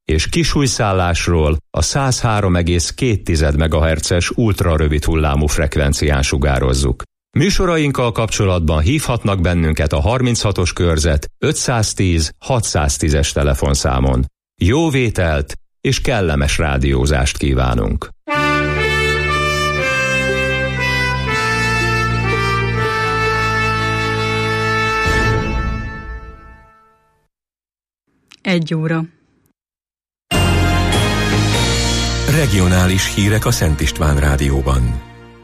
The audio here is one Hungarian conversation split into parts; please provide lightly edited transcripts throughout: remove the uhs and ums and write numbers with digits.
és kisújszállásról a 103,2 MHz-es ultrarövid hullámú frekvencián sugározzuk. Műsorainkkal kapcsolatban hívhatnak bennünket a 36-os körzet 510 610-es telefonszámon. Jó vételt és kellemes rádiózást kívánunk! Egy óra. Regionális hírek a Szent István Rádióban.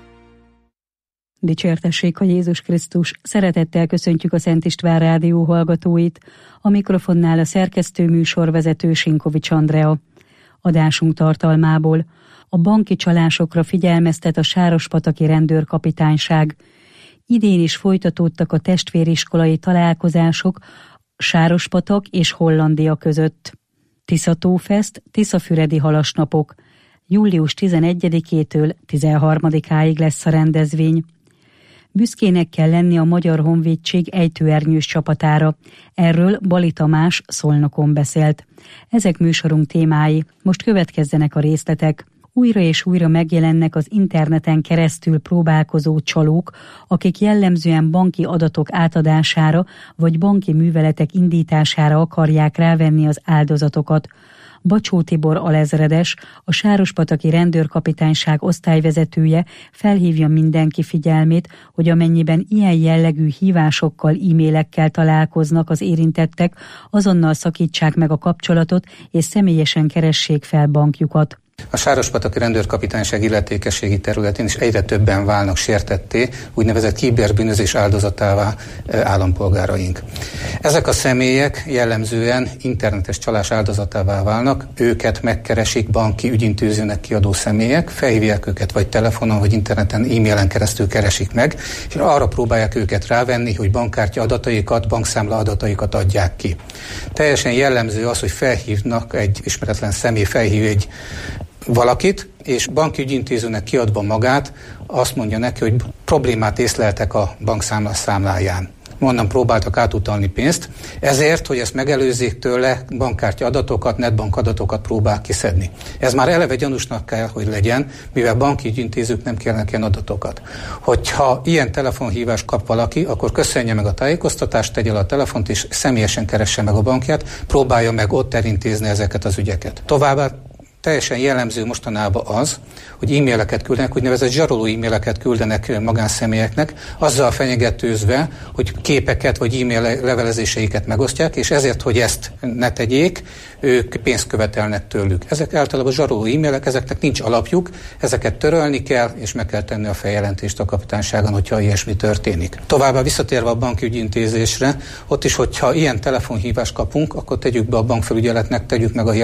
Dicsértessék a Jézus Krisztus! Szeretettel köszöntjük a Szent István Rádió hallgatóit. A mikrofonnál a szerkesztő műsorvezető Sinkovics Andrea. Adásunk tartalmából: a banki csalásokra figyelmeztet a Sárospataki rendőrkapitányság. Idén is folytatódtak a testvériskolai találkozások Sárospatak és Hollandia között. Tiszatófest, Tiszafüredi halasnapok. Július 11-től 13-áig lesz a rendezvény. Büszkének kell lenni a Magyar Honvédség ejtőernyős csapatára. Erről Bali Tamás Szolnokon beszélt. Ezek műsorunk témái, most következzenek a részletek. Újra és újra megjelennek az interneten keresztül próbálkozó csalók, akik jellemzően banki adatok átadására vagy banki műveletek indítására akarják rávenni az áldozatokat. Bacsó Tibor alezredes, a Sárospataki rendőrkapitányság osztályvezetője felhívja mindenki figyelmét, hogy amennyiben ilyen jellegű hívásokkal, e-mailekkel találkoznak az érintettek, azonnal szakítsák meg a kapcsolatot és személyesen keressék fel bankjukat. A Sárospataki rendőrkapitányság illetékességi területén is egyre többen válnak sértetté, úgynevezett kiberbűnözés áldozatává állampolgáraink. Ezek a személyek jellemzően internetes csalás áldozatává válnak, őket megkeresik banki ügyintézőnek kiadó személyek, felhívják őket vagy telefonon, vagy interneten, e-mailen keresztül keresik meg, és arra próbálják őket rávenni, hogy bankkártya adataikat, bankszámla adataikat adják ki. Teljesen jellemző az, hogy felhívnak egy ismeretlen személy, felhív egy valakit, és banki ügyintézőnek kiadva magát, azt mondja neki, hogy problémát észleltek a bankszámla számláján. Onnan próbáltak átutalni pénzt, ezért, hogy ezt megelőzzék tőle, bankkártya adatokat, netbank adatokat próbál kiszedni. Ez már eleve gyanúsnak kell, hogy legyen, mivel banki ügyintézők nem kérnek ilyen adatokat. Hogyha ilyen telefonhívást kap valaki, akkor köszönje meg a tájékoztatást, tegye le a telefont, és személyesen keresse meg a bankját, próbálja meg ott elintézni ezeket az ügyeket. Továbbá teljesen jellemző mostanában az, hogy e-maileket küldenek, úgynevezett zsaroló e-maileket küldenek magánszemélyeknek, azzal fenyegetőzve, hogy képeket vagy e-mail levelezéseiket megosztják, és ezért, hogy ezt ne tegyék, ők pénzt követelnek tőlük. Ezek általában zsaroló e-mailek, ezeknek nincs alapjuk, ezeket törölni kell, és meg kell tenni a feljelentést a kapitányságon, hogyha ilyesmi történik. Továbbá visszatérve a banki ügyintézésre, ott is, hogyha ilyen telefonhívást kapunk, akkor tegyük be a bankfelügyeletnek, tegyük meg a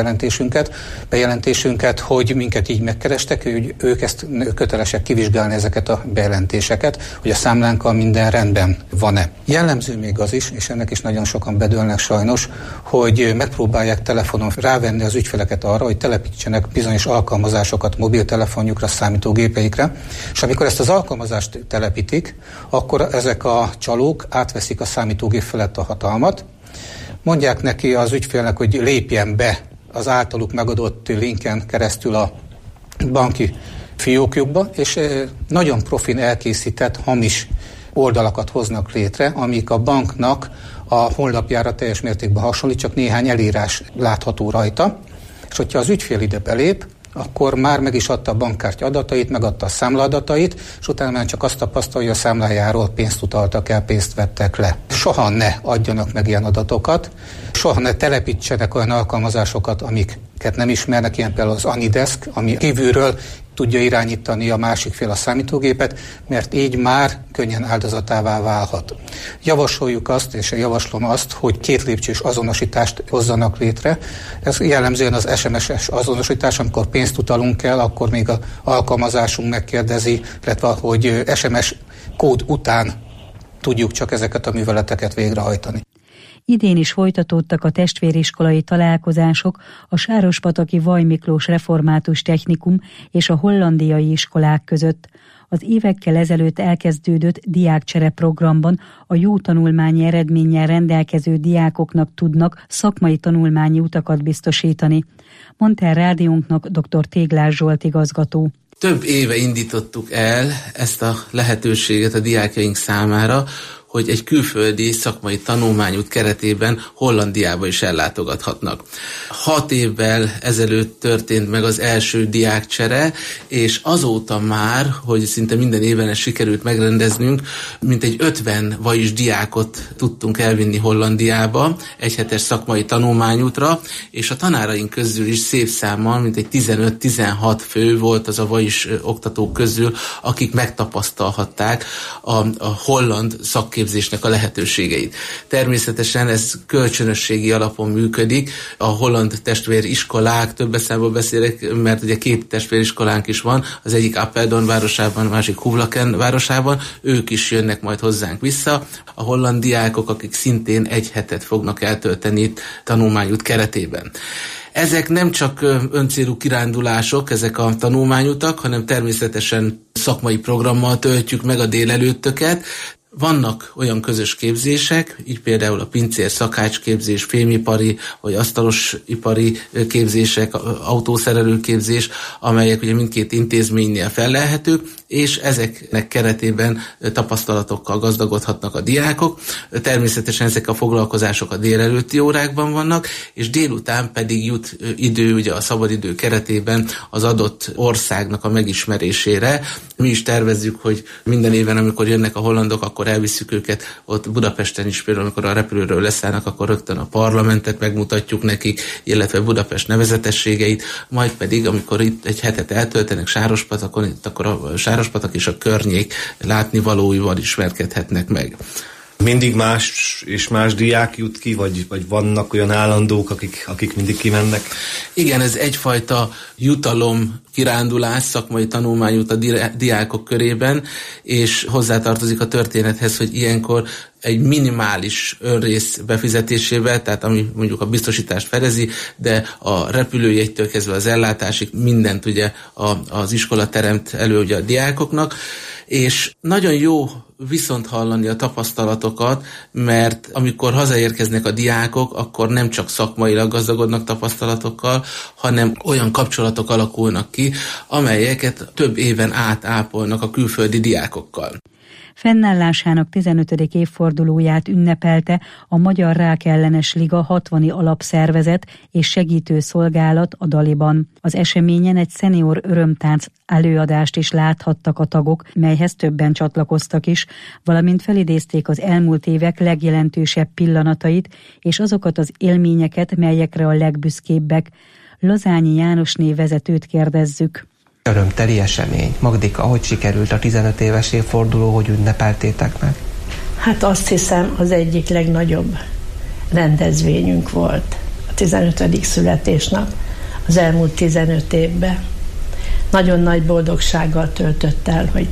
bejelentésünket, hogy minket így megkerestek, hogy ők ezt kötelesek kivizsgálni ezeket a bejelentéseket, hogy a számlánkkal minden rendben van-e. Jellemző még az is, és ennek is nagyon sokan bedőlnek sajnos, hogy megpróbálják telefonon rávenni az ügyfeleket arra, hogy telepítsenek bizonyos alkalmazásokat mobiltelefonjukra, számítógépeikre, és amikor ezt az alkalmazást telepítik, akkor ezek a csalók átveszik a számítógép felett a hatalmat, mondják neki az ügyfélnek, hogy lépjen be az általuk megadott linken keresztül a banki fiókjukba, és nagyon profin elkészített hamis oldalakat hoznak létre, amik a banknak a honlapjára teljes mértékben hasonlít, csak néhány elírás látható rajta, és hogyha az ügyfél ide belép, akkor már meg is adta a bankkártya adatait, megadta a számlaadatait, és utána már csak azt tapasztalja, hogy a számlájáról pénzt utaltak el, pénzt vettek le. Soha ne adjanak meg ilyen adatokat, soha ne telepítsenek olyan alkalmazásokat, amiket nem ismernek, ilyen például az Anidesk, ami kívülről tudja irányítani a másik fél a számítógépet, mert így már könnyen áldozatává válhat. Javasoljuk azt, és javaslom azt, hogy 2 lépcsős azonosítást hozzanak létre. Ez jellemzően az SMS-es azonosítás, amikor pénzt utalunk el, akkor még az alkalmazásunk megkérdezi, illetve hogy SMS kód után tudjuk csak ezeket a műveleteket végrehajtani. Idén is folytatódtak a testvériskolai találkozások a Sárospataki Vaj Miklós Református Technikum és a hollandiai iskolák között. Az évekkel ezelőtt elkezdődött diákcsere programban a jó tanulmányi eredménnyel rendelkező diákoknak tudnak szakmai tanulmányi utakat biztosítani, mondta el rádiónknak dr. Téglás Zsolt igazgató. Több éve indítottuk el ezt a lehetőséget a diákjaink számára, hogy egy külföldi szakmai tanulmányút keretében Hollandiába is ellátogathatnak. 6 évvel ezelőtt történt meg az első diákcsere, és azóta már, hogy szinte minden évben ezt sikerült megrendeznünk, mintegy 50 vajis diákot tudtunk elvinni Hollandiába, egyhetes szakmai tanulmányútra, és a tanáraink közül is szép számmal, mintegy 15-16 fő volt az a vajis oktatók közül, akik megtapasztalhatták a holland szakképzésnek a lehetőségeit. Természetesen ez kölcsönösségi alapon működik. A holland testvériskolák, több számból beszélek, mert ugye 2 testvériskolánk is van, az egyik Apeldoorn városában, a másik Hoevelaken városában, ők is jönnek majd hozzánk vissza. A holland diákok, akik szintén 1 hetet fognak eltölteni itt tanulmányút keretében. Ezek nem csak öncélú kirándulások, ezek a tanulmányutak, hanem természetesen szakmai programmal töltjük meg a délelőttöket. Vannak olyan közös képzések, így például a pincér szakácsképzés, fémipari vagy asztalosipari képzések, autószerelő képzés, amelyek ugye mindkét intézménynél fellelhetők, és ezeknek keretében tapasztalatokkal gazdagodhatnak a diákok. Természetesen ezek a foglalkozások a délelőtti órákban vannak, és délután pedig jut idő ugye a szabadidő keretében az adott országnak a megismerésére. Mi is tervezzük, hogy minden évben, amikor jönnek a hollandok, akkor elvisszük őket ott Budapesten is, például amikor a repülőről leszállnak, akkor rögtön a parlamentet megmutatjuk nekik, illetve Budapest nevezetességeit, majd pedig, amikor itt 1 hetet eltöltenek Sárospatakon, itt akkor a Sárospatak és a környék látnivalóival ismerkedhetnek meg. Mindig más és más diák jut ki, vagy vannak olyan állandók, akik mindig kimennek? Igen, ez egyfajta jutalom, kirándulás, szakmai tanulmányút a diákok körében, és hozzátartozik a történethez, hogy ilyenkor egy minimális önrész befizetésével, tehát ami mondjuk a biztosítást fedezi, de a repülőjegytől kezdve az ellátásig mindent ugye az iskola teremt elő ugye a diákoknak, és nagyon jó viszont hallani a tapasztalatokat, mert amikor hazaérkeznek a diákok, akkor nem csak szakmailag gazdagodnak tapasztalatokkal, hanem olyan kapcsolatok alakulnak ki, amelyeket több éven át ápolnak a külföldi diákokkal. Fennállásának 15. évfordulóját ünnepelte a Magyar Rákellenes Liga 60. alapszervezet és segítő szolgálat a Daliban. Az eseményen egy szenior örömtánc előadást is láthattak a tagok, melyhez többen csatlakoztak is, valamint felidézték az elmúlt évek legjelentősebb pillanatait és azokat az élményeket, melyekre a legbüszkébbek. Lazányi Jánosné vezetőt kérdezzük. Örömteli esemény. Magdika, hogy sikerült a 15 éves évforduló, hogy ünnepeltétek meg? Hát azt hiszem, az egyik legnagyobb rendezvényünk volt a 15. születésnap az elmúlt 15 évben. Nagyon nagy boldogsággal töltött el, hogy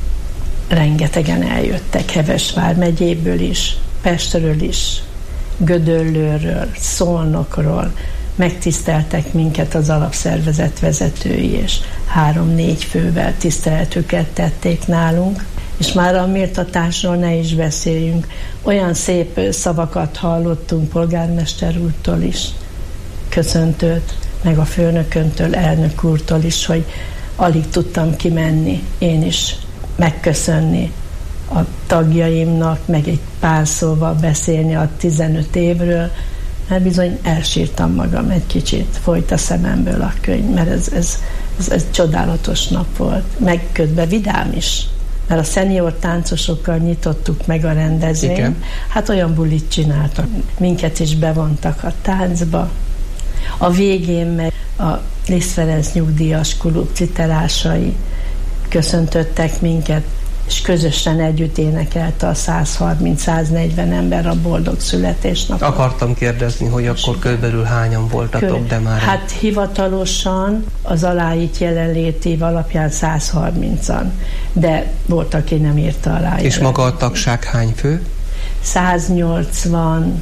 rengetegen eljöttek Heves vármegyéből is, Pestről is, Gödöllőről, Szolnokról, megtiszteltek minket az alapszervezet vezetői, és 3-4 fővel tiszteletüket tették nálunk, és már a méltatásról ne is beszéljünk. Olyan szép szavakat hallottunk polgármester úrtól is, köszöntőt, meg a főnököntől, elnök úrtól is, hogy alig tudtam kimenni, én is megköszönni a tagjaimnak, meg egy pár szóval beszélni a 15 évről, mert bizony elsírtam magam egy kicsit, folyt a szememből a könyv, mert ez csodálatos nap volt, meg közben vidám is, mert a szenior táncosokkal nyitottuk meg a rendezvényt. Igen. Hát olyan bulit csináltak, minket is bevontak a táncba. A végén meg a Liszt Ferenc nyugdíjas klub citerásai köszöntöttek minket, és közösen együtt énekelte a 130-140 ember a boldog születésnapot. Akartam kérdezni, hogy akkor körülbelül hányan voltatok, de már... Hát hivatalosan az aláírt jelenlétév alapján 130-an, de volt, aki nem írta alá. És maga a tagság hány fő? 180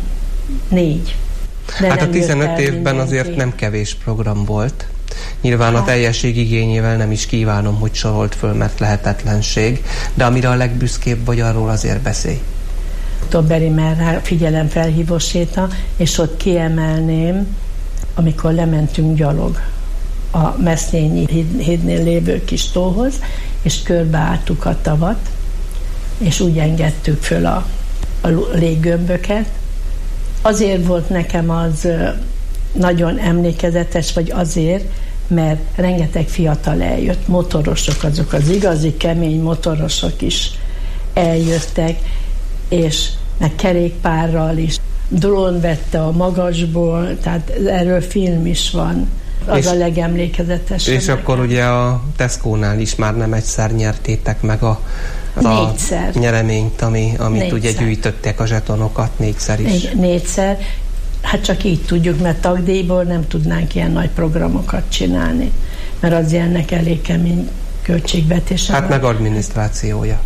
4. De hát a 15 évben azért nem kevés program volt. Nyilván a teljesség igényével nem is kívánom, hogy sorolt föl, mert lehetetlenség, de amire a legbüszkébb vagy, arról azért beszélj. Tobberi Merrá figyelemfelhívó séta, és ott kiemelném, amikor lementünk gyalog a Mesznyényi hídnél lévő kis tóhoz, és körbeálltuk a tavat, és úgy engedtük föl a léggömböket. Azért volt nekem az nagyon emlékezetes, vagy azért, mert rengeteg fiatal eljött, motorosok, azok az igazi kemény motorosok is eljöttek, és meg kerékpárral is. Drón vette a magasból, tehát erről film is van. Az és a legemlékezetesebb. És akkor ugye a Tesco-nál is már nem egyszer nyertétek meg a nyereményt, amit ugye gyűjtöttek a zsetonokat 4-szer is. 4-szer. Hát csak így tudjuk, mert tagdíjból nem tudnánk ilyen nagy programokat csinálni, mert az ilyennek elég kemény költségvetése. Hát meg adminisztrációja.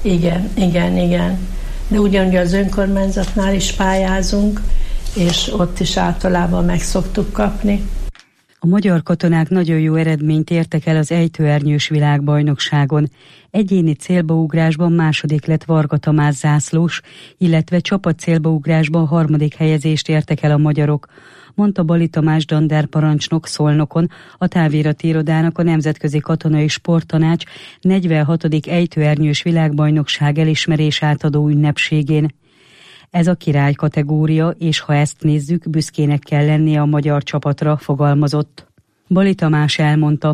Igen. De ugyanúgy az önkormányzatnál is pályázunk, és ott is általában meg szoktuk kapni. A magyar katonák nagyon jó eredményt értek el az ejtőernyős világbajnokságon. Egyéni célbaugrásban második lett Varga Tamás zászlós, illetve csapat célbaugrásban 3. helyezést értek el a magyarok, mondta Bali Tamás dandárparancsnok Szolnokon, a távirati irodának a Nemzetközi Katonai Sporttanács 46. ejtőernyős világbajnokság elismerés átadó ünnepségén. Ez a király kategória, és ha ezt nézzük, büszkének kell lennie a magyar csapatra, fogalmazott. Bali Tamás elmondta,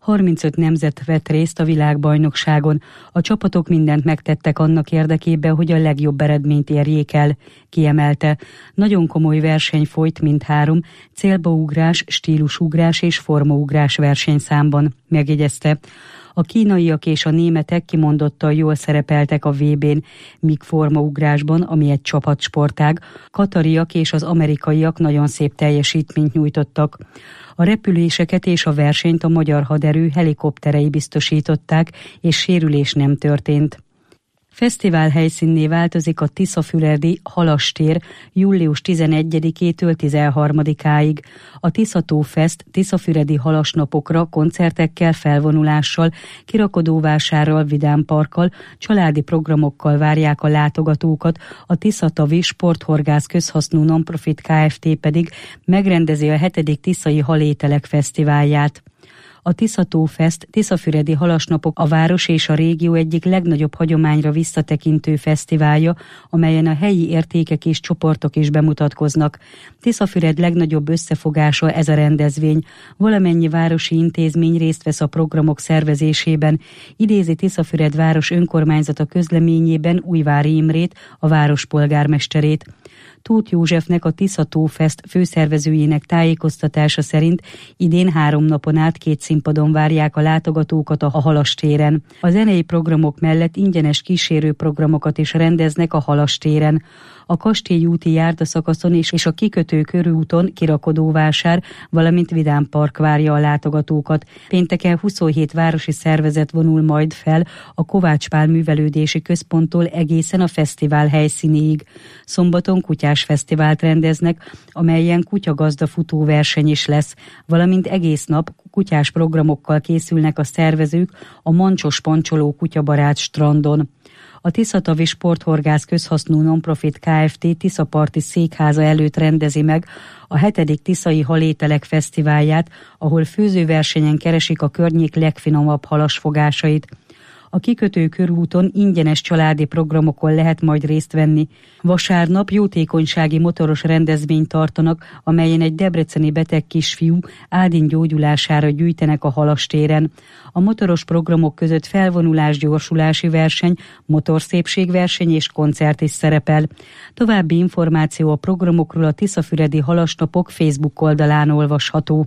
35 nemzet vett részt a világbajnokságon, a csapatok mindent megtettek annak érdekében, hogy a legjobb eredményt érjék el, kiemelte. Nagyon komoly verseny folyt mindhárom, célbaugrás, stílusugrás és formaugrás versenyszámban, megjegyezte. A kínaiak és a németek kimondottan jól szerepeltek a VB-n, míg formaugrásban, ami egy csapatsportág, katariak és az amerikaiak nagyon szép teljesítményt nyújtottak. A repüléseket és a versenyt a magyar haderő helikopterei biztosították, és sérülés nem történt. Fesztivál helyszínné változik a Tiszafüredi Halastér július 11-től 13-áig. A Tiszató Fest Tiszafüredi halasnapokra koncertekkel, felvonulással, kirakodóvásárral, vidámparkkal, családi programokkal várják a látogatókat, a Tiszatavi Sporthorgász Közhasznú Nonprofit Kft. Pedig megrendezi a 7. Tiszai Halételek Fesztiválját. A Tiszató Fest Tiszafüredi Halasnapok a város és a régió egyik legnagyobb hagyományra visszatekintő fesztiválja, amelyen a helyi értékek és csoportok is bemutatkoznak. Tiszafüred legnagyobb összefogása ez a rendezvény. Valamennyi városi intézmény részt vesz a programok szervezésében. Idézi Tiszafüred város önkormányzata közleményében Újvári Imrét, a város polgármesterét. Tóth Józsefnek, a Tiszató Fest főszervezőjének tájékoztatása szerint idén 3 napon át 2 színpadon várják a látogatókat a Halastéren. A zenei programok mellett ingyenes kísérő programokat is rendeznek a Halastéren. A Kastélyúti járdaszakaszon és a kikötő körúton kirakodóvásár, valamint vidámpark várja a látogatókat. Pénteken 27 városi szervezet vonul majd fel a Kovács Pál művelődési központtól egészen a fesztivál helyszínéig. Szombaton kutyás fesztivált rendeznek, amelyen kutyagazda futóverseny is lesz, valamint egész nap kutyás programokkal készülnek a szervezők a Mancsos Pancsoló kutyabarát strandon. A Tiszatavi Sporthorgász Közhasznú Nonprofit Kft. Tiszaparti székháza előtt rendezi meg a 7. Tiszai Halételek Fesztiválját, ahol főzőversenyen keresik a környék legfinomabb halasfogásait. A kikötő körúton ingyenes családi programokon lehet majd részt venni. Vasárnap jótékonysági motoros rendezvényt tartanak, amelyen egy debreceni beteg kisfiú Ádin gyógyulására gyűjtenek a Halastéren. A motoros programok között felvonulás-gyorsulási verseny, motorszépségverseny és koncert is szerepel. További információ a programokról a Tiszafüredi Halasnapok Facebook oldalán olvasható.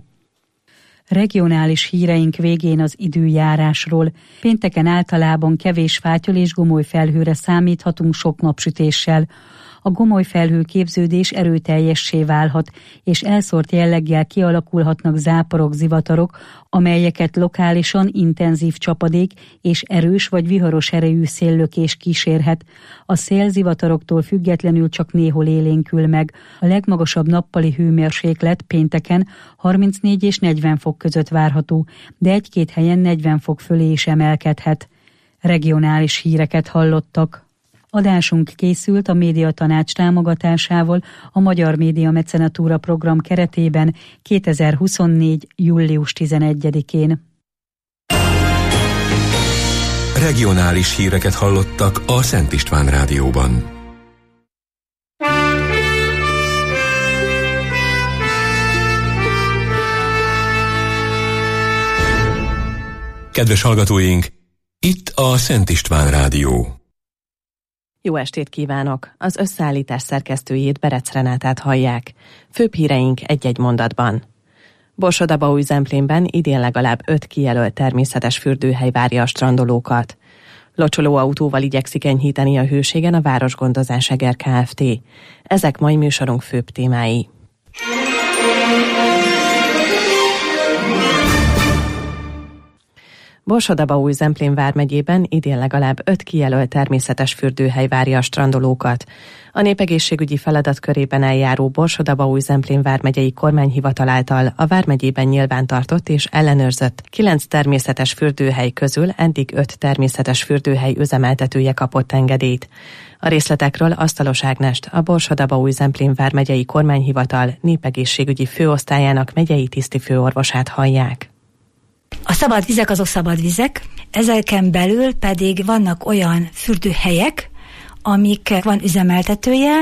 Regionális híreink végén az időjárásról. Pénteken általában kevés fátyol és gomoly felhőre számíthatunk sok napsütéssel. A gomoly felhőképződés erőteljessé válhat, és elszórt jelleggel kialakulhatnak záporok, zivatarok, amelyeket lokálisan intenzív csapadék és erős vagy viharos erejű széllökés kísérhet. A szél zivataroktól függetlenül csak néhol élénkül meg. A legmagasabb nappali hőmérséklet pénteken 34 és 40 fok között várható, de egy-két helyen 40 fok fölé is emelkedhet. Regionális híreket hallottak. Adásunk készült a Médiatanács támogatásával a Magyar Média Mecenatúra program keretében 2024. július 11-én. Regionális híreket hallottak a Szent István Rádióban. Kedves hallgatóink, itt a Szent István Rádió. Jó estét kívánok! Az összeállítás szerkesztőjét, Berec Renátát hallják. Főbb híreink egy-egy mondatban. Borsod-Abaúj-Zemplénben idén legalább 5 kijelölt természetes fürdőhely várja a strandolókat. Locsoló autóval igyekszik enyhíteni a hőségen a Városgondozás Eger Kft. Ezek mai műsorunk főbb témái. Borsod-Abaúj-Zemplén vármegyében idén legalább 5 kijelölt természetes fürdőhely várja a strandolókat. A népegészségügyi feladat körében eljáró Borsod-Abaúj-Zemplén vármegyei kormányhivatal által a vármegyében nyilvántartott és ellenőrzött 9 természetes fürdőhely közül eddig 5 természetes fürdőhely üzemeltetője kapott engedélyt. A részletekről Asztalos Ágnest, a Borsod-Abaúj-Zemplén vármegyei kormányhivatal népegészségügyi főosztályának megyei tisztifőorvosát hallják. A szabad vizek azok szabad vizek, ezeken belül pedig vannak olyan fürdőhelyek, amik van üzemeltetője,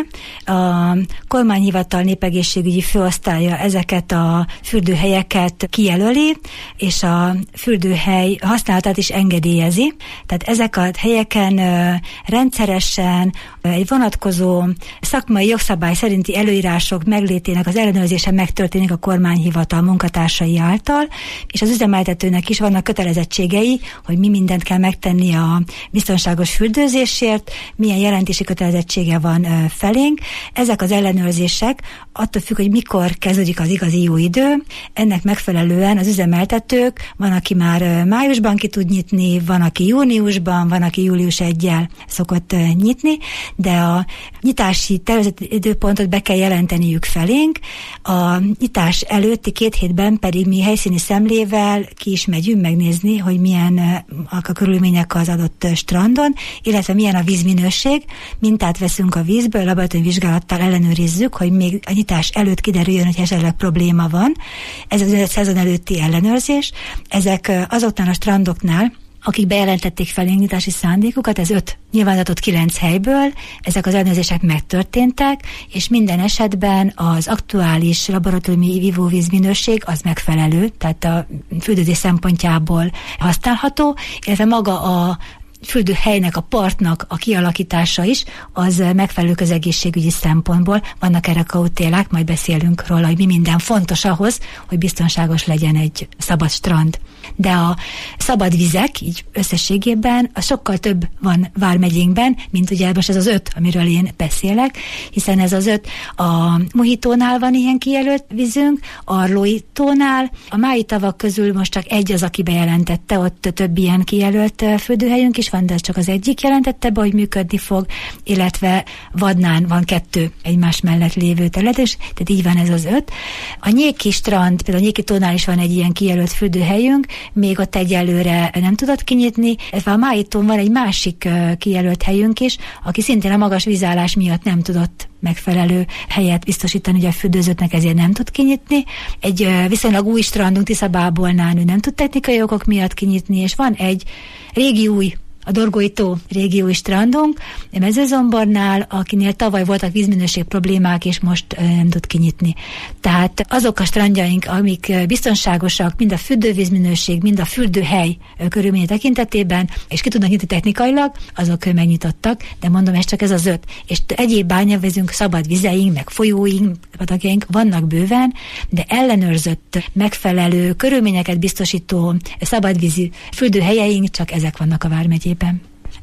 a kormányhivatal népegészségügyi főosztálya ezeket a fürdőhelyeket kijelöli, és a fürdőhely használatát is engedélyezi. Tehát ezek a helyeken rendszeresen egy vonatkozó szakmai jogszabály szerinti előírások meglétének az ellenőrzése megtörténik a kormányhivatal munkatársai által, és az üzemeltetőnek is vannak kötelezettségei, hogy mi mindent kell megtenni a biztonságos fürdőzésért, milyen jelentési kötelezettsége van felénk. Ezek az ellenőrzések attól függ, hogy mikor kezdődik az igazi jó idő. Ennek megfelelően az üzemeltetők, van, aki már májusban ki tud nyitni, van, aki júniusban, van, aki július 1-jel szokott nyitni, de a nyitási tervezett időpontot be kell jelenteniük felénk. A nyitás előtti 2 hétben pedig mi helyszíni szemlével ki is megyünk megnézni, hogy milyen a körülmények az adott strandon, illetve milyen a vízminőség. Mintát veszünk a vízből, laboratóriumi vizsgálattal ellenőrizzük, hogy még a nyitás előtt kiderüljön, hogy esetleg probléma van. Ez az a szezon előtti ellenőrzés. Ezek azoknál a strandoknál, akik bejelentették felénk nyitási szándékukat, ez 5 nyilvánított 9 helyből, ezek az ellenőrzések megtörténtek, és minden esetben az aktuális laboratóriumi ivóvíz minőség az megfelelő, tehát a fürdőzés szempontjából használható, illetve maga a fürdőhelynek, a partnak a kialakítása is, az megfelelő közegészségügyi szempontból. Vannak erre kautélák, majd beszélünk róla, hogy mi minden fontos ahhoz, hogy biztonságos legyen egy szabad strand. De a szabad vizek, így összességében, az sokkal több van vármegyénkben, mint ugye most ez az 5, amiről én beszélek, hiszen ez az 5, a Mohitónál van ilyen kijelölt vízünk, Arlói-tónál, a Mái tavak közül most csak egy az, aki bejelentette, ott több ilyen kijelölt fürdőhelyünk is van, de ez csak az egyik jelentette be, hogy működni fog, illetve Vadnán van 2 egymás mellett lévő terület, és tehát így van ez az 5. A Nyéki strand, például a Nyéki-tónál is van egy ilyen kijelölt fürdőhelyünk, még ott egyelőre nem tudott kinyitni, illetve a Májtón van egy másik kijelölt helyünk is, aki szintén a magas vízállás miatt nem tudott megfelelő helyet biztosítani, hogy a fürdőzőknek ezért nem tud kinyitni. Egy viszonylag új strandunk Tiszabábolnán ő nem tud technikai okok miatt kinyitni, és van egy régi új, a Dorgói tó régiói strandunk, Mezőzombornál, akinél tavaly voltak vízminőség problémák, és most nem tud kinyitni. Tehát azok a strandjaink, amik biztonságosak, mind a fürdővízminőség, mind a fürdőhely körülménye tekintetében, és ki tudnak nyitni technikailag, azok megnyitottak, de mondom, ez csak ez az 5. És egyéb bányavizünk, szabad vizeink, meg folyóink, patakjaink vannak bőven, de ellenőrzött, megfelelő körülményeket biztosító szabadvízi fürdőhelyeink csak ezek vannak a vármegyében.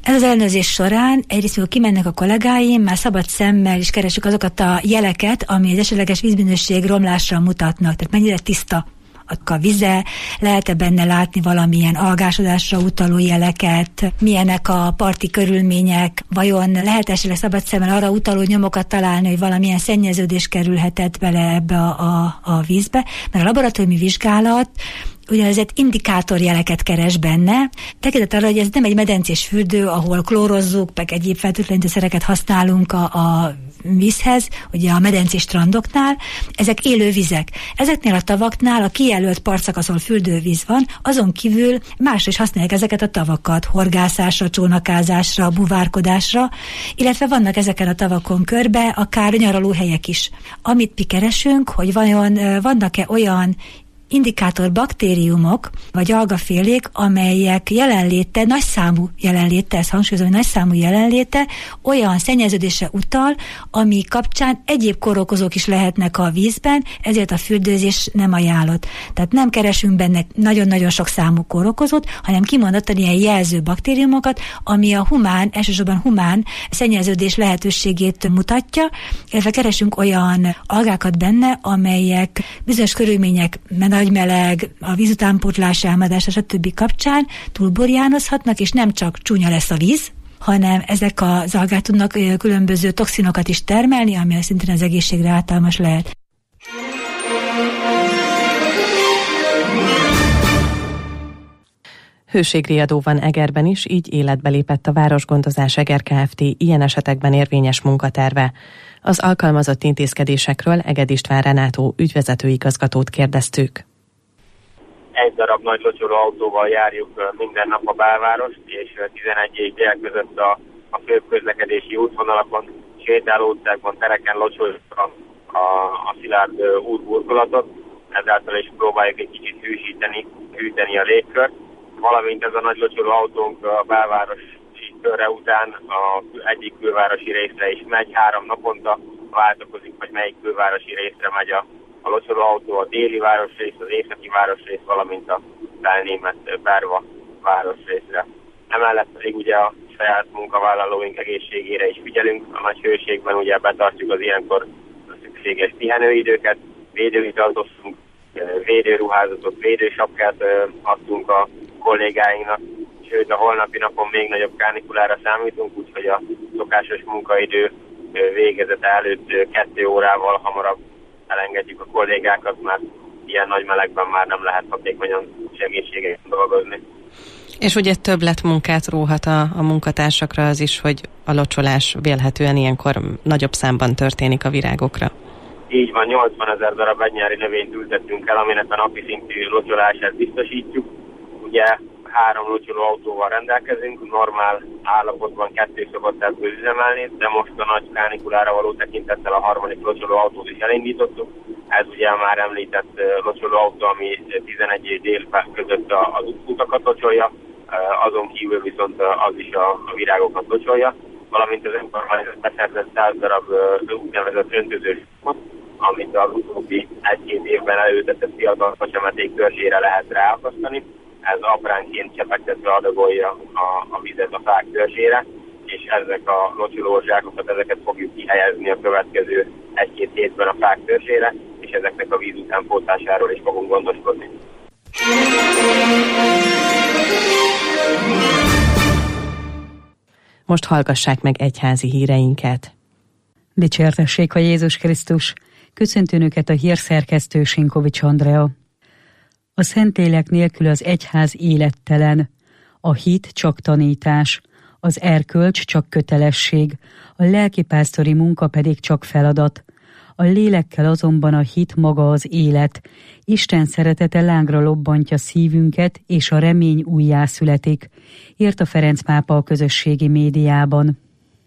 Ez az ellenőrzés során egyrészt, amikor kimennek a kollégáim, már szabad szemmel is keresik azokat a jeleket, ami az esetleges vízminőség romlásra mutatnak. Tehát mennyire tiszta a vize, lehet-e benne látni valamilyen algásodásra utaló jeleket, milyenek a parti körülmények, vajon lehet esetleg szabad szemmel arra utaló nyomokat találni, hogy valamilyen szennyeződés kerülhetett bele ebbe a vízbe, mert a laboratóriumi vizsgálat úgynevezett indikátorjeleket keres benne, tekintettel arra, hogy ez nem egy medencés fürdő, ahol klórozzuk, meg egyéb fertőtlenítőszereket használunk a vízhez, ugye a medencés strandoknál, ezek élő vizek. Ezeknél a tavaknál a kijelölt partszakaszon fürdővíz van, azon kívül másra is használják ezeket a tavakat, horgászásra, csónakázásra, buvárkodásra, illetve vannak ezeken a tavakon körbe akár nyaralóhelyek is. Amit mi keresünk, hogy vannak-e olyan indikátor baktériumok, vagy algafélék, amelyek jelenléte, nagyszámú jelenléte, ezt hangsúlyozom, hogy nagyszámú jelenléte olyan szennyeződésre utal, ami kapcsán egyéb kórokozók is lehetnek a vízben, ezért a fürdőzés nem ajánlott. Tehát nem keresünk benne nagyon-nagyon sok számú kórokozót, hanem kimondottan ilyen jelző baktériumokat, ami a elsősorban humán szennyeződés lehetőségét mutatja, illetve keresünk olyan algákat benne, amelyek bizonyos körülmények, nagy meleg, a vízutánpótlás elmadása, stb. Kapcsán túlborjánozhatnak, és nem csak csúnya lesz a víz, hanem ezek az algák tudnak különböző toxinokat is termelni, ami szintén az egészségre ártalmas lehet. Hőségriadó van Egerben is, így életbe lépett a Városgondozás Eger Kft. Ilyen esetekben érvényes munkaterve. Az alkalmazott intézkedésekről Eged István Renátó ügyvezetőigazgatót kérdeztük. Egy darab nagy locsoló autóval járjuk minden nap a belvárost, és 11 és dél között a főbb közlekedési útvonalakon, sétáló utcákban, tereken locsoljuk a szilárd útburkolatot, ezáltal is próbáljuk egy kicsit hűteni a légkört, valamint ez a nagy locsoló autónk a belvárosi körre után egyik külvárosi részre is megy, 3 naponta változik, hogy melyik külvárosi részre megy a locsoló autó, a déli városrész, az északi városrész, valamint a belnémet Berva városrészre. Emellett pedig ugye a saját munkavállalóink egészségére is figyelünk, a nagy hőségben ugye betartjuk az ilyenkor szükséges pihenőidőket, védőit adoztunk, védőruházatot, védősapkát adtunk a kollégáinknak, sőt a holnapi napon még nagyobb kánikulára számítunk, úgyhogy a szokásos munkaidő végezete előtt 2 órával hamarabb elengedjük a kollégákat, mert ilyen nagy melegben már nem lehet hatékonyan segítségesen dolgozni. És ugye többletmunkát róhat a munkatársakra az is, hogy a locsolás vélhetően ilyenkor nagyobb számban történik a virágokra. Így van, 80 000 darab egynyári növényt ültettünk el, aminek a napi szintű locsolását biztosítjuk. Ugye 3 locsoló autóval rendelkezünk, normál állapotban 2 szokott ebből üzemelni, de most a nagy kánikulára való tekintettel a 3. locsoló autót is elindítottuk. Ez ugye a már említett locsoló autó, ami 11 és dél között az utakat locsolja, azon kívül viszont az is a virágokat locsolja, valamint az önkormányzat beszerzett 100 darab úgynevezett öntözős, amit az utóbbi 1-2 évben előtetett fiatal facsemeték törzsére lehet ráakasztani. Ez apránként csepegtetve adagolja a vizet a fák törzsére, és ezek a locsolózsákokat, ezeket fogjuk kihelyezni a következő 1-2 hétben a fák törzsére, és ezeknek a víz utánpótlásáról is fogunk gondoskodni. Most hallgassák meg egyházi híreinket. Dicsértessék a Jézus Krisztus! Köszöntöm Önöket a hírszerkesztő Sinkovics Andrea. A Szentlélek nélkül az egyház élettelen, a hit csak tanítás, az erkölcs csak kötelesség, a lelkipásztori munka pedig csak feladat. A lélekkel azonban a hit maga az élet. Isten szeretete lángra lobbantja szívünket, és a remény újjászületik, írta Ferenc pápa a közösségi médiában.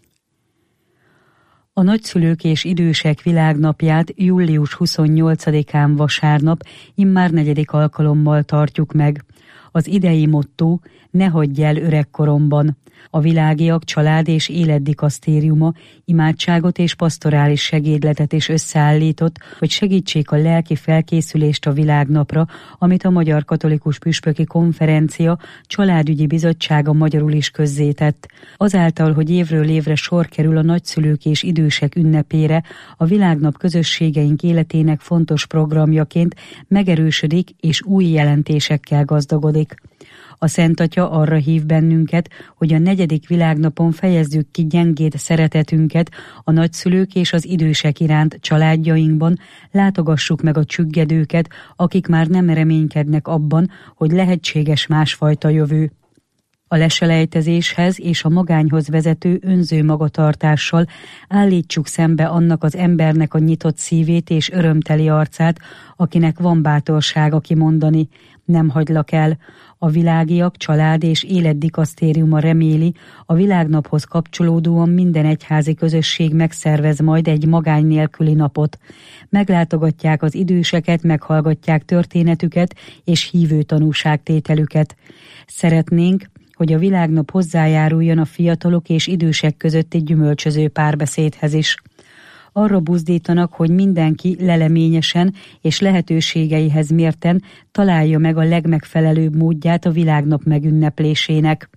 A nagyszülők és idősek világnapját július 28-án vasárnap immár 4. alkalommal tartjuk meg. A Az idei motto: ne hagyj el öregkoromban. A Világiak Család és Életdikasztériuma imádságot és pastorális segédletet is összeállított, hogy segítsék a lelki felkészülést a világnapra, amit a Magyar Katolikus Püspöki Konferencia Családügyi Bizottsága magyarul is közzétett. Azáltal, hogy évről évre sor kerül a nagyszülők és idősek ünnepére, a világnap közösségeink életének fontos programjaként megerősödik és új jelentésekkel gazdagodik. A Szent Atya arra hív bennünket, hogy a 4. világnapon fejezzük ki gyengéd szeretetünket a nagyszülők és az idősek iránt családjainkban, látogassuk meg a csüggedőket, akik már nem reménykednek abban, hogy lehetséges másfajta jövő. A leselejtezéshez és a magányhoz vezető önző magatartással állítsuk szembe annak az embernek a nyitott szívét és örömteli arcát, akinek van bátorsága kimondani: nem hagylak el. A Világiak Család és Életdikasztériuma reméli, a világnaphoz kapcsolódóan minden egyházi közösség megszervez majd egy magány nélküli napot. Meglátogatják az időseket, meghallgatják történetüket és hívő tanúságtételüket. Szeretnénk, hogy a világnap hozzájáruljon a fiatalok és idősek közötti gyümölcsöző párbeszédhez is. Arra buzdítanak, hogy mindenki leleményesen és lehetőségeihez mérten találja meg a legmegfelelőbb módját a világnap megünneplésének.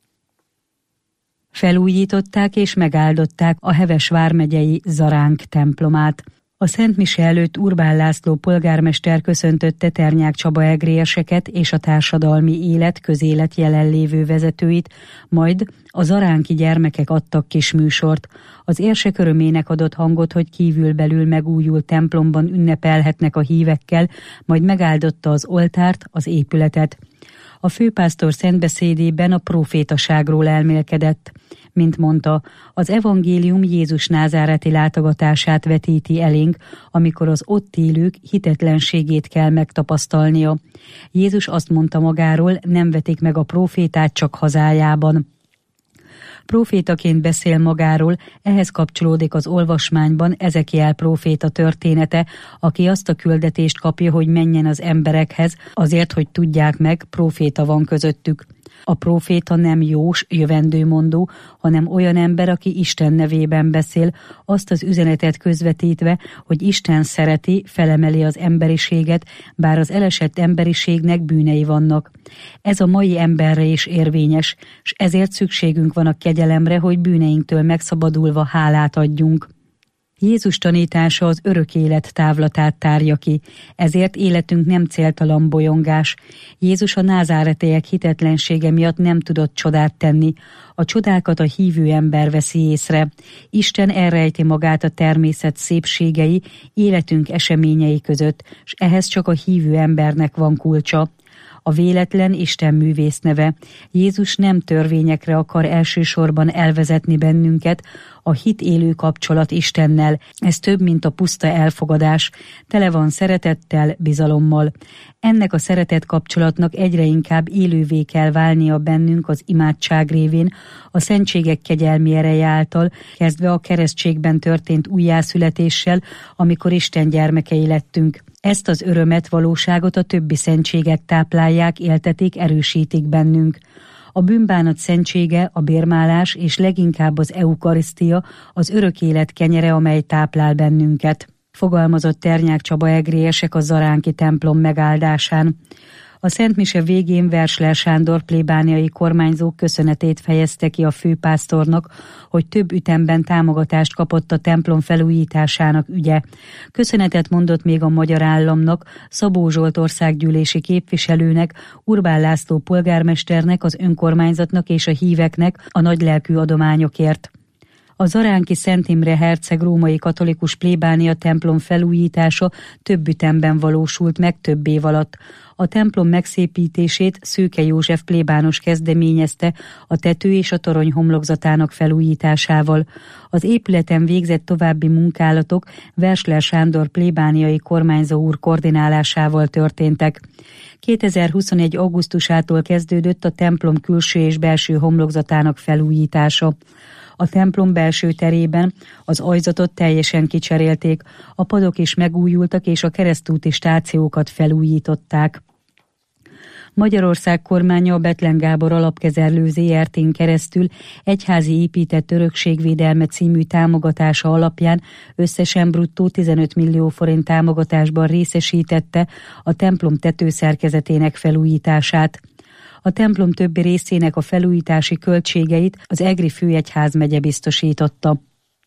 Felújították és megáldották a Heves vármegyei Zaránk templomát. A Szent Mise előtt Urbán László polgármester köszöntötte Ternyák Csaba egrérseket és a társadalmi élet, közélet jelenlévő vezetőit, majd a zaránki gyermekek adtak kis műsort. Az érsek örömének adott hangot, hogy kívülbelül megújult templomban ünnepelhetnek a hívekkel, majd megáldotta az oltárt, az épületet. A főpásztor szentbeszédében a profétaságról elmélkedett. Mint mondta, az evangélium Jézus názáreti látogatását vetíti elénk, amikor az ott élők hitetlenségét kell megtapasztalnia. Jézus azt mondta magáról, nem vetik meg a profétát csak hazájában. Profétaként beszél magáról, ehhez kapcsolódik az olvasmányban Ezekiel próféta története, aki azt a küldetést kapja, hogy menjen az emberekhez, azért, hogy tudják meg, próféta van közöttük. A próféta nem jós, jövendőmondó, hanem olyan ember, aki Isten nevében beszél, azt az üzenetet közvetítve, hogy Isten szereti, felemeli az emberiséget, bár az elesett emberiségnek bűnei vannak. Ez a mai emberre is érvényes, s ezért szükségünk van a kegyelemre, hogy bűneinktől megszabadulva hálát adjunk. Jézus tanítása az örök élet távlatát tárja ki, ezért életünk nem céltalan bolyongás. Jézus a názáretiek hitetlensége miatt nem tudott csodát tenni. A csodákat a hívő ember veszi észre. Isten elrejti magát a természet szépségei, életünk eseményei között, s ehhez csak a hívő embernek van kulcsa. A véletlen Isten művész neve. Jézus nem törvényekre akar elsősorban elvezetni bennünket, a hit élő kapcsolat Istennel. Ez több, mint a puszta elfogadás. Tele van szeretettel, bizalommal. Ennek a szeretet kapcsolatnak egyre inkább élővé kell válnia bennünk az imádság révén, a szentségek kegyelmi ereje által, kezdve a keresztségben történt újjászületéssel, amikor Isten gyermekei lettünk. Ezt az örömet, valóságot a többi szentségek táplálják, éltetik, erősítik bennünk. A bűnbánat szentsége, a bérmálás és leginkább az eukarisztia, az örök élet kenyere, amely táplál bennünket. Fogalmazott Ternyák Csaba egrérsek a zaránki templom megáldásán. A Szent Mise végén Versler Sándor plébániai kormányzó köszönetét fejezte ki a főpásztornak, hogy több ütemben támogatást kapott a templom felújításának ügye. Köszönetet mondott még a magyar államnak, Szabó Zsolt országgyűlési képviselőnek, Urbán László polgármesternek, az önkormányzatnak és a híveknek a nagylelkű adományokért. A zaránki Szent Imre herceg római katolikus plébánia templom felújítása több ütemben valósult meg több év alatt. A templom megszépítését Szőke József plébános kezdeményezte a tető és a torony homlokzatának felújításával. Az épületen végzett további munkálatok Versler Sándor plébániai kormányzó úr koordinálásával történtek. 2021. augusztusától kezdődött a templom külső és belső homlokzatának felújítása. A templom belső terében az ajzatot teljesen kicserélték, a padok is megújultak és a keresztúti stációkat felújították. Magyarország kormánya a Bethlen Gábor Alapkezelő Zrt-n keresztül egyházi épített örökségvédelme című támogatása alapján összesen bruttó 15 millió forint támogatásban részesítette a templom tetőszerkezetének felújítását. A templom többi részének a felújítási költségeit az Egri főegyházmegye biztosította.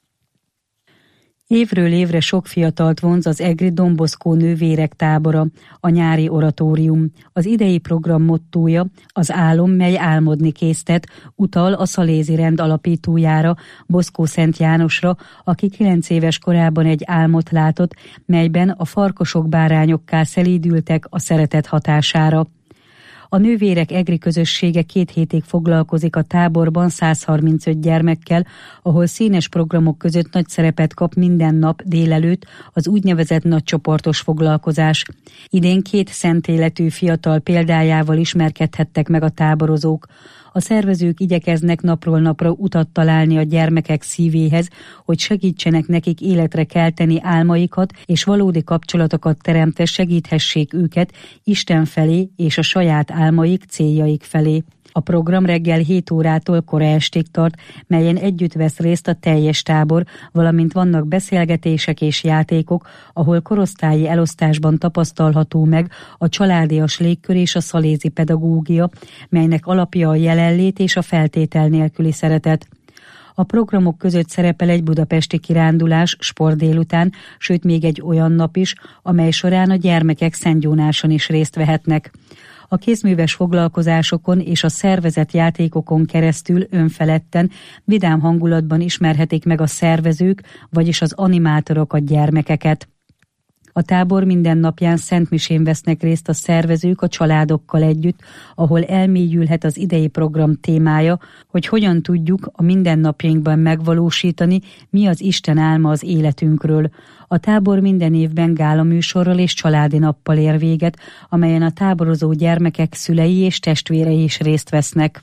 Évről évre sok fiatalt vonz az Egri Don Bosco nővérek tábora, a nyári oratórium. Az idei program mottója az álom, mely álmodni késztet, utal a szalézi rend alapítójára, Bosco Szent Jánosra, aki 9 éves korában egy álmot látott, melyben a farkasok bárányokká szelídültek a szeretet hatására. A nővérek egri közössége 2 hétig foglalkozik a táborban 135 gyermekkel, ahol színes programok között nagy szerepet kap minden nap délelőtt az úgynevezett nagycsoportos foglalkozás. Idén 2 szentéletű fiatal példájával ismerkedhettek meg a táborozók. A szervezők igyekeznek napról napra utat találni a gyermekek szívéhez, hogy segítsenek nekik életre kelteni álmaikat, és valódi kapcsolatokat teremtve segíthessék őket Isten felé és a saját álmaik, céljaik felé. A program reggel 7 órától kora estig tart, melyen együtt vesz részt a teljes tábor, valamint vannak beszélgetések és játékok, ahol korosztályi elosztásban tapasztalható meg a családias légkör és a szalézi pedagógia, melynek alapja a jelenlét és a feltétel nélküli szeretet. A programok között szerepel egy budapesti kirándulás, sport délután, sőt még egy olyan nap is, amely során a gyermekek szentgyónáson is részt vehetnek. A kézműves foglalkozásokon és a szervezett játékokon keresztül önfeledten, vidám hangulatban ismerhetik meg a szervezők, vagyis az animátorok a gyermekeket. A tábor minden napján szentmisén vesznek részt a szervezők a családokkal együtt, ahol elmélyülhet az idei program témája, hogy hogyan tudjuk a mindennapjainkban megvalósítani, mi az Isten álma az életünkről. A tábor minden évben gálaműsorral és családi nappal ér véget, amelyen a táborozó gyermekek szülei és testvérei is részt vesznek.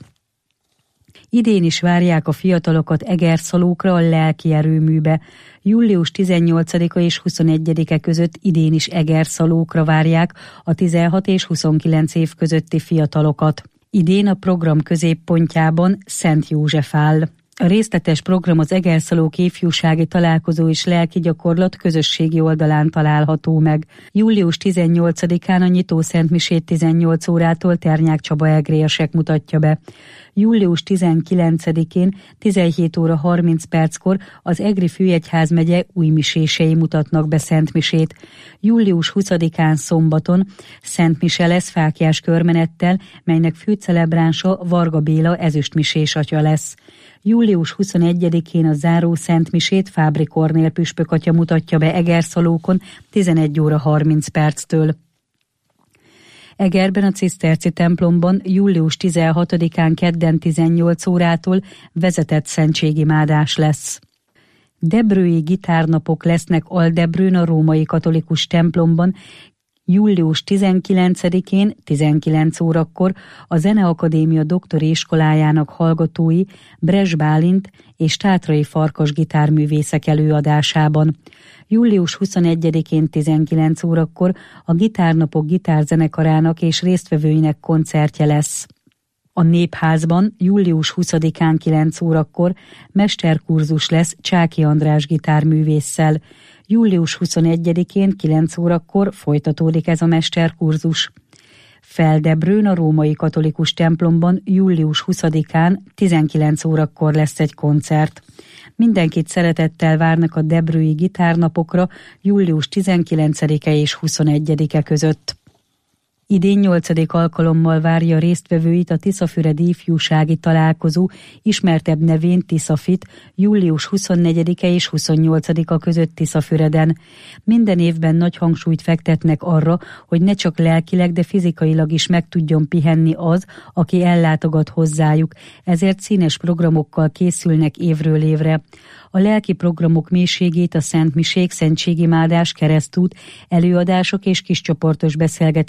Idén is várják a fiatalokat Egerszalókra, a lelki erőműbe. Július 18-a és 21-e között idén is Egerszalókra várják a 16 és 29 év közötti fiatalokat. Idén a program középpontjában Szent József áll. A részletes program az Egerszalók ifjúsági találkozó és lelki gyakorlat közösségi oldalán található meg. Július 18-án a nyitó szentmisét 18 órától Ternyák Csaba egriesek mutatja be. Július 19-én 17 óra 30 perckor az Egri főegyházmegye újmisései mutatnak be szentmisét. Július 20-án szombaton szentmise lesz fáklyás körmenettel, melynek főcelebránsa Varga Béla ezüstmisés atya lesz. Július 21-én a záró szentmisét Fábri Kornél püspök atya mutatja be Egerszalókon 11 óra 30 perctől. Egerben a ciszterci templomban július 16-án kedden 18 órától vezetett szentségimádás lesz. Debrői gitárnapok lesznek Aldebrőn a római katolikus templomban, július 19-én 19 órakor a Zeneakadémia doktori iskolájának hallgatói Bres Bálint és Tátrai Farkas gitárművészek előadásában. Július 21-én 19 órakor a Gitárnapok gitárzenekarának és résztvevőinek koncertje lesz. A Népházban július 20-án 9 órakor mesterkurzus lesz Csáki András gitárművésszel. Július 21-én 9 órakor folytatódik ez a mesterkurzus. Feldebrőn a római katolikus templomban július 20-án 19 órakor lesz egy koncert. Mindenkit szeretettel várnak a debrői gitárnapokra július 19-e és 21-e között. Idén 8. alkalommal várja résztvevőit a Tiszafüredi ifjúsági találkozó, ismertebb nevén Tiszafit, július 24-e és 28-a között Tiszafüreden. Minden évben nagy hangsúlyt fektetnek arra, hogy ne csak lelkileg, de fizikailag is meg tudjon pihenni az, aki ellátogat hozzájuk, ezért színes programokkal készülnek évről évre. A lelki programok mélységét a szentmisék, szentségimádás, keresztút, előadások és kiscsoportos beszélgetések garantálják.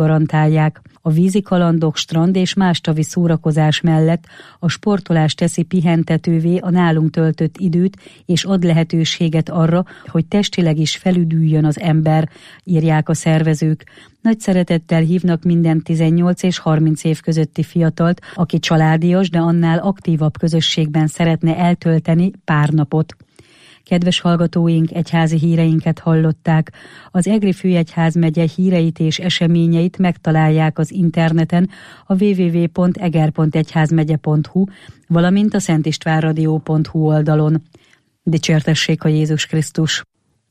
garantálják. A vízikalandok, strand és más tavi szórakozás mellett a sportolás teszi pihentetővé a nálunk töltött időt, és ad lehetőséget arra, hogy testileg is felüdüljön az ember, írják a szervezők. Nagy szeretettel hívnak minden 18 és 30 év közötti fiatalt, aki családias, de annál aktívabb közösségben szeretne eltölteni pár napot. Kedves hallgatóink, egyházi híreinket hallották. Az Egri Főegyházmegye híreit és eseményeit megtalálják az interneten a www.eger.egyházmegye.hu, valamint a szentistvánradio.hu oldalon. Dicsértessék a Jézus Krisztus!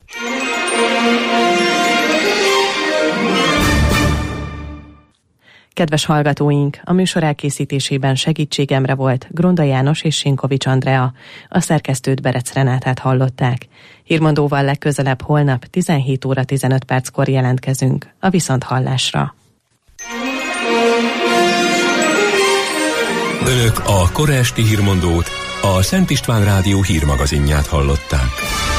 Kedves hallgatóink, a műsor elkészítésében segítségemre volt Gronda János és Sinkovics Andrea, a szerkesztőt Berec Renátát hallották. Hírmondóval legközelebb holnap 17 óra 15 perckor jelentkezünk. A viszonthallásra. Önök a kora esti hírmondót, a Szent István Rádió hírmagazinját hallották.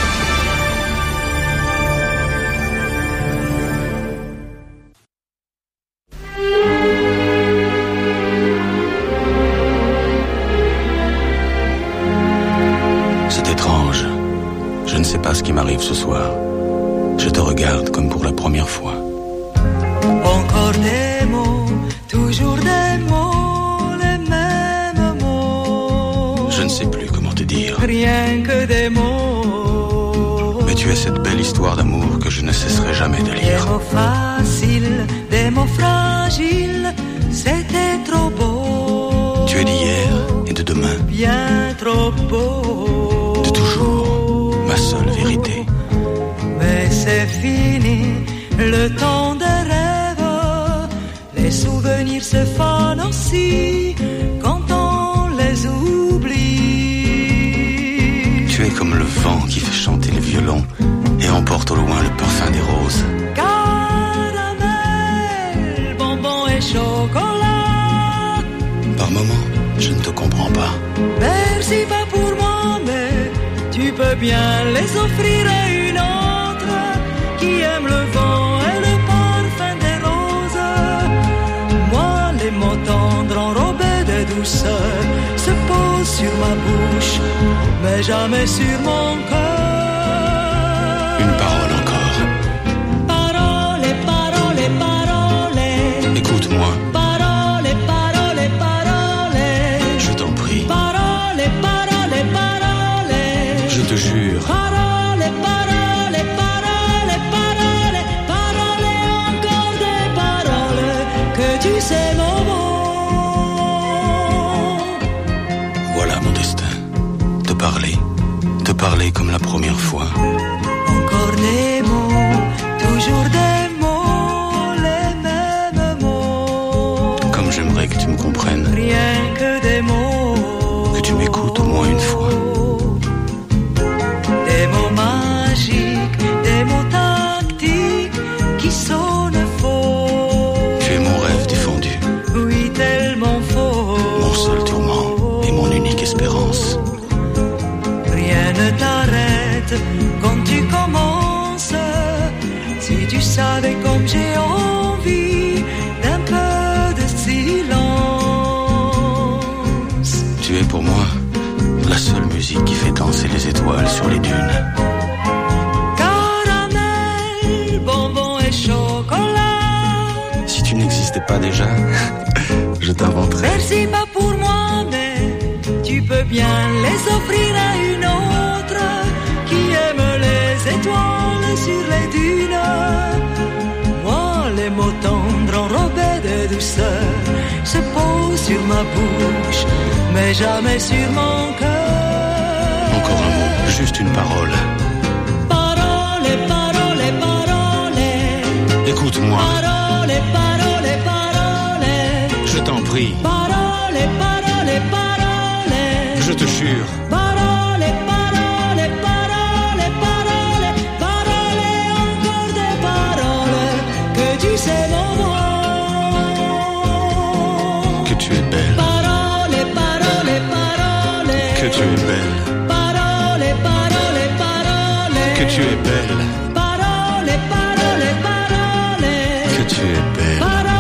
Je ne sais pas ce qui m'arrive ce soir. Je te regarde comme pour la première fois. Encore des mots, toujours des mots, les mêmes mots. Je ne sais plus comment te dire. Rien que des mots. Mais tu es cette belle histoire d'amour que je ne cesserai jamais de lire. Des mots faciles, des mots fragiles, c'était trop beau. Tu es d'hier et de demain. Bien trop beau. De toujours. Ma seule vérité. Mais c'est fini, le temps des rêves. Les souvenirs se fanent aussi quand on les oublie. Tu es comme le vent qui fait chanter le violon et emporte au loin le parfum des roses. Caramel, bonbon et chocolat. Par moments, je ne te comprends pas. Merci pas pour moi, mais tu peux bien les offrir à une autre qui aime le vent et le parfum des roses. Moi, les mots tendres enrobés de douceur se posent sur ma bouche, mais jamais sur mon cœur. Une parole encore. Parole, parole, parole. Écoute-moi. Parole, parole, parole. Je t'en prie. Parole, parole, parole. Je te jure. Parole, parole, parole, parole, parole, encore des paroles que tu sais mon mot. Voilà mon destin. Te parler comme la première fois. Encore des mots, toujours des mots, les mêmes mots. Comme j'aimerais que tu me comprennes. Rien que des mots. Que tu m'écoutes au moins une fois. Des mots magiques, des mots tactiques qui sonnent faux. Tu es mon rêve défendu. Oui, tellement faux. Mon seul tourment et mon unique espérance. Rien ne t'arrête quand tu commences. Si tu savais comme j'ai envie d'un peu de silence. Tu es pour moi la seule musique qui fait danser les étoiles sur les dunes. Caramel, bonbon et chocolat. Si tu n'existais pas déjà, je t'inventerais. Merci pas pour moi, mais tu peux bien les offrir à une autre qui aime les étoiles sur les dunes. Moi, les mots tendres enrobés de douceur se posent sur ma bouche, mais jamais sur mon cœur. Encore un mot, juste une parole. Parole, parole, parole. Écoute-moi. Parole, parole, parole. Je t'en prie. Parole, parole, parole. Je te jure. Parole, parole, parole, parole, parole, encore des paroles que tu sais mon mot. Que tu es belle. Parole, parole, parole. Que tu es belle. Parole, parole, parole. Que tu es belle. Parole, parole, parole. Que tu es belle. Parole.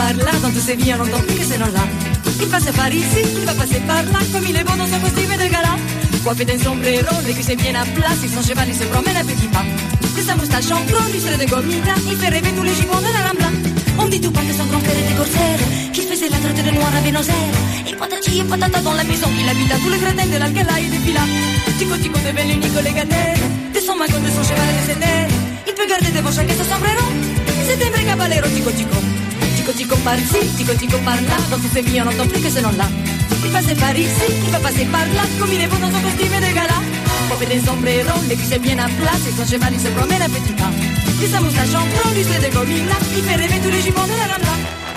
par là, dans toutes ses vies on n'entend plus que ce nom-là. Il passe par ici, il va passer par là, comme il est beau dans son costume de gala. Coiffé d'un sombrero, les cuisses bien à place, et son cheval il se promène à petits pas. De sa moustache en blanc, lustre de gomina, il fait rêver tous les jupons de la Rambla. On dit tout pas que son grand-père était corsaire, qu'il faisait la traite de noir à Buenos Aires. Et patati et patata dans la maison qu'il habita, tout le gratin de l'Alcala et des Pilas. Tico Tico devait l'unique légataire, de son magon, de son cheval et de ses terres. Il peut garder devant chaque son sombrero, c'est un vrai caballero, Tico Tico. Tico Tico par-ci, Tico Tico par-là, dans toutes ses vies on n'entend plus que ce nom-là. Il passe par ici, il va passer par là, comme il est beau dans son costume de gala. Coiffé des sombreros, les cuisses bien à place, et son cheval il se promène à petits pas. De sa moustache en blanc, lustre de gomina, il fait rêver tous les jupons de la Rambla.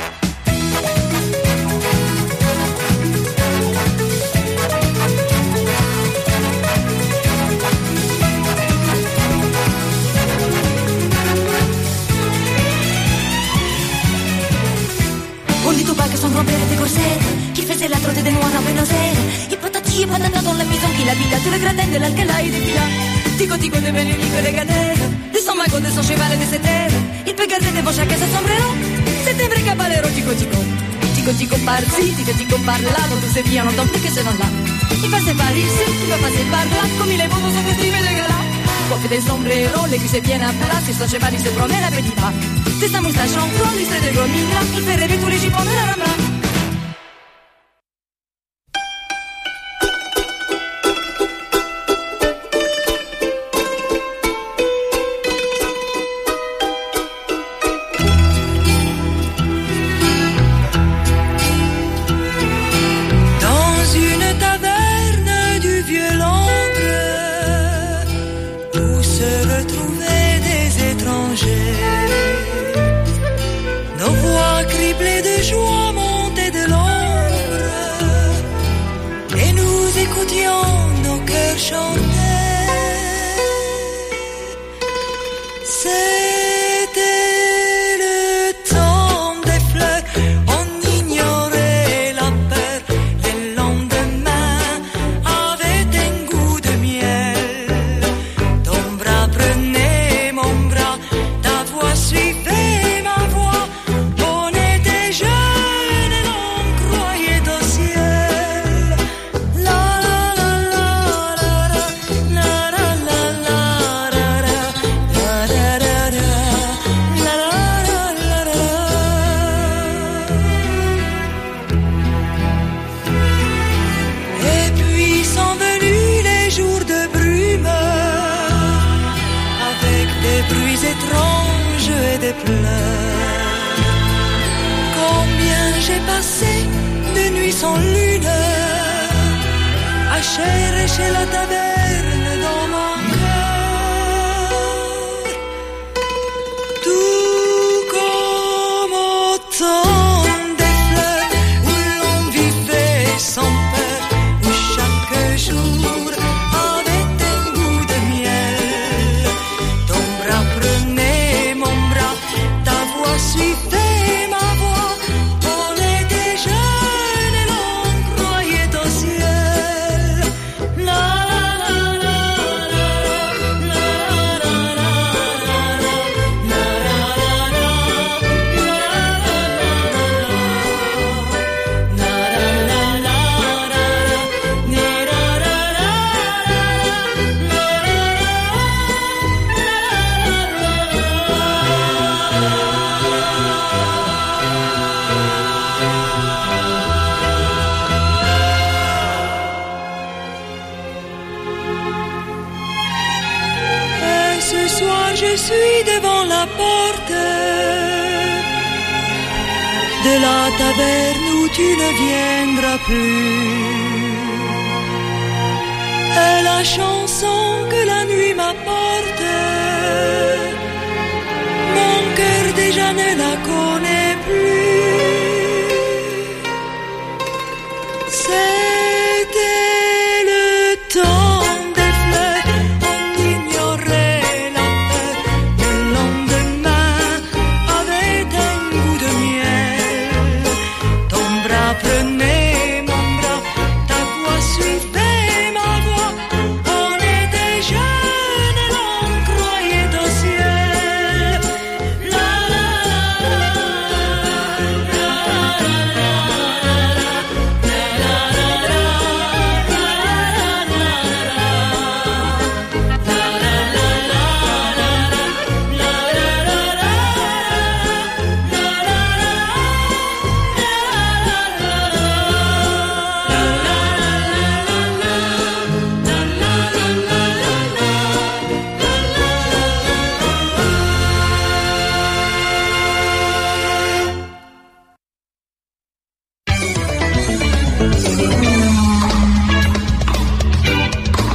On dit tout pas que son grand-père était corsaire, qu'il faisait la trotte des noirs à Buenos Aires. Et patati et patata dans la maison qu'il habita, tout le gratin de l'Alcala et des Pilas. Tico Tico devait l'unique légataire, de son magon, de son cheval et de ses terres. Il peut garder devant chacun son sombrero, c'est un vrai caballero, Tico Tico. Tico Tico par-ci, Tico Tico par-là, dans toutes ses vies on n'entend plus que ce nom-là. Il passe par ici, il va passer par là, comme il est beau dans son costume de gala. Coiffé des sombreros, les cuisses bien à place, et son cheval il se promène à petits pas. De sa moustache en blanc, lustre de gomina, il fait rêver tous les jupons de la Rambla.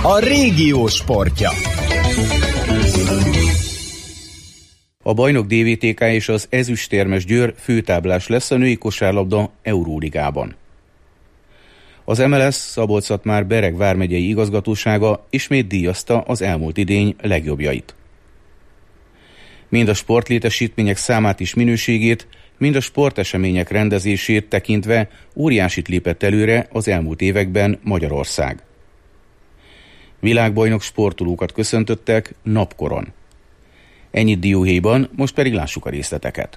A régió sportja. A bajnok DVTK és az ezüstérmes Győr főtáblás lesz a női kosárlabda Euróligában. Az MLS Szabolcs-Szatmár-Bereg vármegyei igazgatósága ismét díjazta az elmúlt idény legjobbjait. Mind a sportlétesítmények számát és minőségét, mind a sportesemények rendezését tekintve óriásit lépett előre az elmúlt években Magyarország. Világbajnok sportolókat köszöntöttek napkoron. Ennyit dióhéjban, most pedig lássuk a részleteket.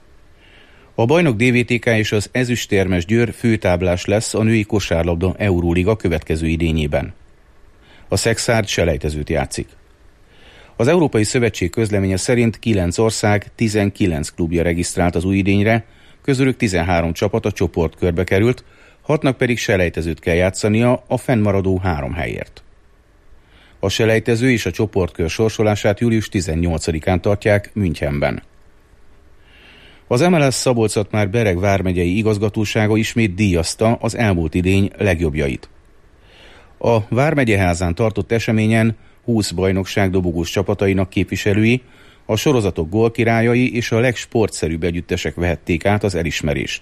A bajnok DVTK és az ezüstérmes Győr főtáblás lesz a női kosárlabda Euróliga következő idényében. A Szexárd selejtezőt játszik. Az Európai Szövetség közleménye szerint 9 ország 19 klubja regisztrált az új idényre, közülük 13 csapat a csoportkörbe került, 6-nak pedig selejtezőt kell játszania a fennmaradó 3 helyért. A selejtező és a csoportkör sorsolását július 18-án tartják Münchenben. Az MLS Szabolcs-Szatmár-Bereg vármegyei igazgatósága ismét díjazta az elmúlt idény legjobbjait. A Vármegyeházán tartott eseményen 20 bajnokság dobogós csapatainak képviselői, a sorozatok gólkirályai és a legsportszerűbb együttesek vehették át az elismerést.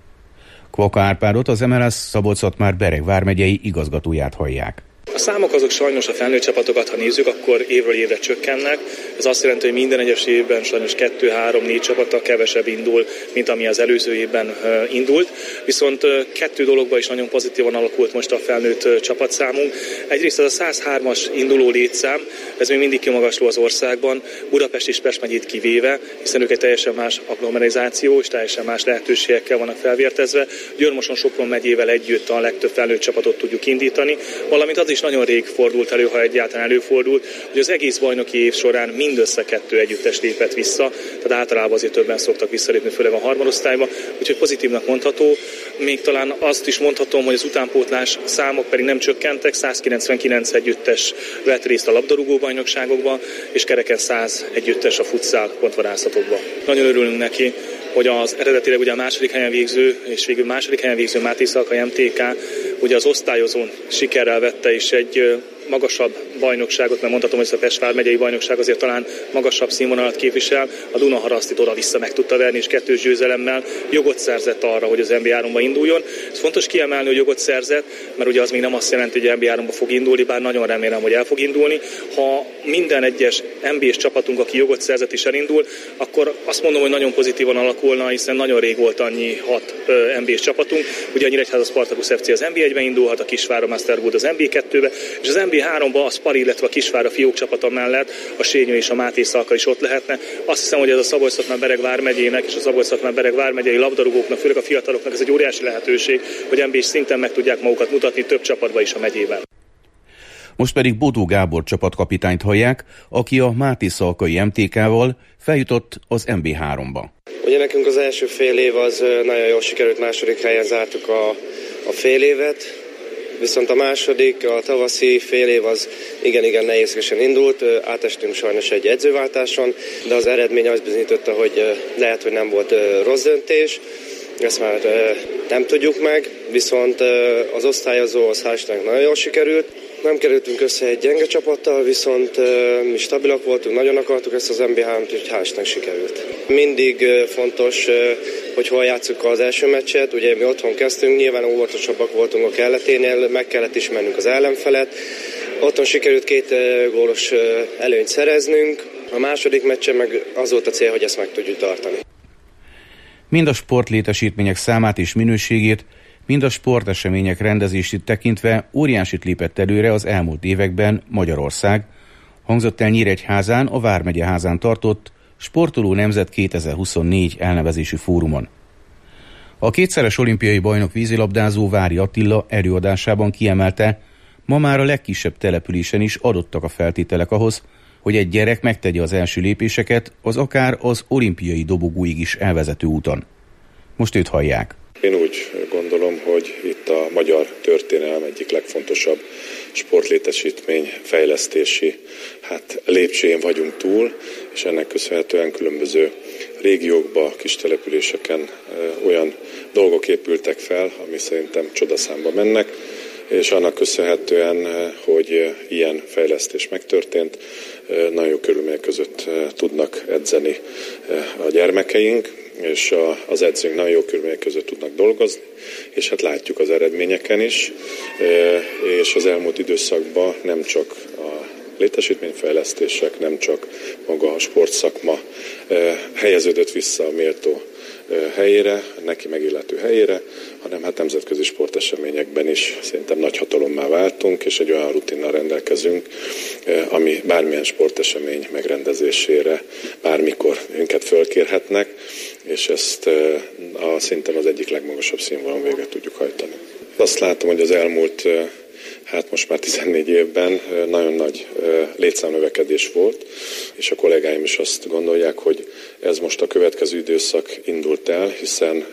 Kvaka Árpádot, az MLS Szabolcs-Szatmár-Bereg vármegyei igazgatóját hallják. A számok azok sajnos a felnőtt csapatokat, ha nézzük, akkor évről évre csökkennek. Ez azt jelenti, hogy minden egyes évben sajnos 2, 3, 4 csapattal kevesebb indul, mint ami az előző évben indult. Viszont 2 dologban is nagyon pozitívan alakult most a felnőtt csapatszámunk. Egyrészt ez a 103-as induló létszám, ez még mindig kimagasló az országban, Budapest és Pest megyét kivéve, hiszen ők egy teljesen más agglomerizáció és teljesen más lehetőségekkel vannak felvértezve. Győr-Moson-Sopron megyével együtt a legtöbb felnőtt csapatot tudjuk indítani, valamint az is nagyon rég fordult elő, ha egyáltalán előfordult, hogy az egész bajnoki év során mindössze 2 együttes lépett vissza, tehát általában azért többen szoktak visszalépni, főleg a harmadosztályba, úgyhogy pozitívnak mondható. Még talán azt is mondhatom, hogy az utánpótlás számok pedig nem csökkentek, 199 együttes vett részt a labdarúgó bajnokságokban, és kereken 100 együttes a futszál pontvadászatokban. Nagyon örülünk neki, hogy az eredetileg ugye a második helyen végző, és végül második helyen végző Máté Szalkai MTK ugye az osztályozón sikerrel vette, és egy magasabb bajnokságot, mert mondhatom, hogy ez a Pest vármegyei bajnokság azért talán magasabb színvonalat képvisel, a Dunaharasztit oda-vissza meg tudta verni, és 2 győzelemmel jogot szerzett arra, hogy az NB3-ba induljon. Ez fontos kiemelni, hogy jogot szerzett, mert ugye az még nem azt jelenti, hogy NB3-ba fog indulni, bár nagyon remélem, hogy el fog indulni. Ha minden egyes NB-s csapatunk, aki jogot szerzett és elindul, akkor azt mondom, hogy nagyon pozitívan alakulna, hiszen nagyon rég volt annyi 6 NB-s csapatunk. Ugye a Nyíregyháza Spartacus FC az NB1-ben indulhat, a Kisvára Mastergood az NB2-be, és az NB3-ba a Spari, illetve a Kisvára fiók csapata mellett a Sényő és a Máté Szalka is ott lehetne. Azt hiszem, hogy ez a Szabolcs-Szatmár-Bereg vármegyének és a Szabolcs-Szatmár-Bereg vármegyei labdarúgóknak, főleg a fiataloknak ez egy óriási lehetőség, hogy NB-s szinten meg tudják magukat mutatni több csapatba is a megyében. Most pedig Bodó Gábor csapatkapitányt hallják, aki a Máté Szalkai MTK-val feljutott az NB3-ba. Ugye nekünk az első fél év az nagyon jól sikerült, második helyen zártuk a fél évet, viszont a második, a tavaszi fél év az igen nehézkesen indult, átestünk sajnos egy edzőváltáson, de az eredmény azt bizonyította, hogy lehet, hogy nem volt rossz döntés, ezt már nem tudjuk meg, viszont az osztályozó az hál' nagyon jól sikerült. Nem kerültünk össze egy gyenge csapattal, viszont mi stabilak voltunk, nagyon akartuk ezt az NB3-t, úgyhogy hál' sikerült. Mindig fontos, hogy hol játsszuk az első meccset, ugye mi otthon kezdtünk, nyilván óvatosabbak voltunk a kelleténél, meg kellett ismernünk az ellenfelet. Otthon sikerült 2 gólos előnyt szereznünk, a második meccsen meg az volt a cél, hogy ezt meg tudjuk tartani. Mind a sportlétesítmények számát és minőségét, mind a sportesemények rendezését tekintve óriásit lépett előre az elmúlt években Magyarország, hangzott el Nyíregyházán a Vármegyeházán tartott Sportoló Nemzet 2024 elnevezésű fórumon. A 2-szeres olimpiai bajnok vízilabdázó Vári Attila előadásában kiemelte, ma már a legkisebb településen is adottak a feltételek ahhoz, hogy egy gyerek megtegye az első lépéseket az akár az olimpiai dobogóig is elvezető úton. Most őt hallják. Én úgy gondolom, hogy itt a magyar történelem egyik legfontosabb sportlétesítmény fejlesztési lépcsőjén vagyunk túl, és ennek köszönhetően különböző régiókba, kis településeken olyan dolgok épültek fel, ami szerintem csodaszámba mennek, és annak köszönhetően, hogy ilyen fejlesztés megtörtént, nagyon jó körülmények között tudnak edzeni a gyermekeink, és az edzőink nagyon jó körülmények között tudnak dolgozni, és hát látjuk az eredményeken is, és az elmúlt időszakban nem csak a létesítményfejlesztések, nem csak maga a sportszakma helyeződött vissza a méltó helyére, neki megillető helyére, hanem hát nemzetközi sporteseményekben is szerintem nagy hatalommá váltunk, és egy olyan rutinnal rendelkezünk, ami bármilyen sportesemény megrendezésére bármikor minket fölkérhetnek, és ezt szerintem az egyik legmagasabb színvonalon végre tudjuk hajtani. Azt látom, hogy az elmúlt most már 14 évben nagyon nagy létszámnövekedés volt, és a kollégáim is azt gondolják, hogy ez most a következő időszak indult el, hiszen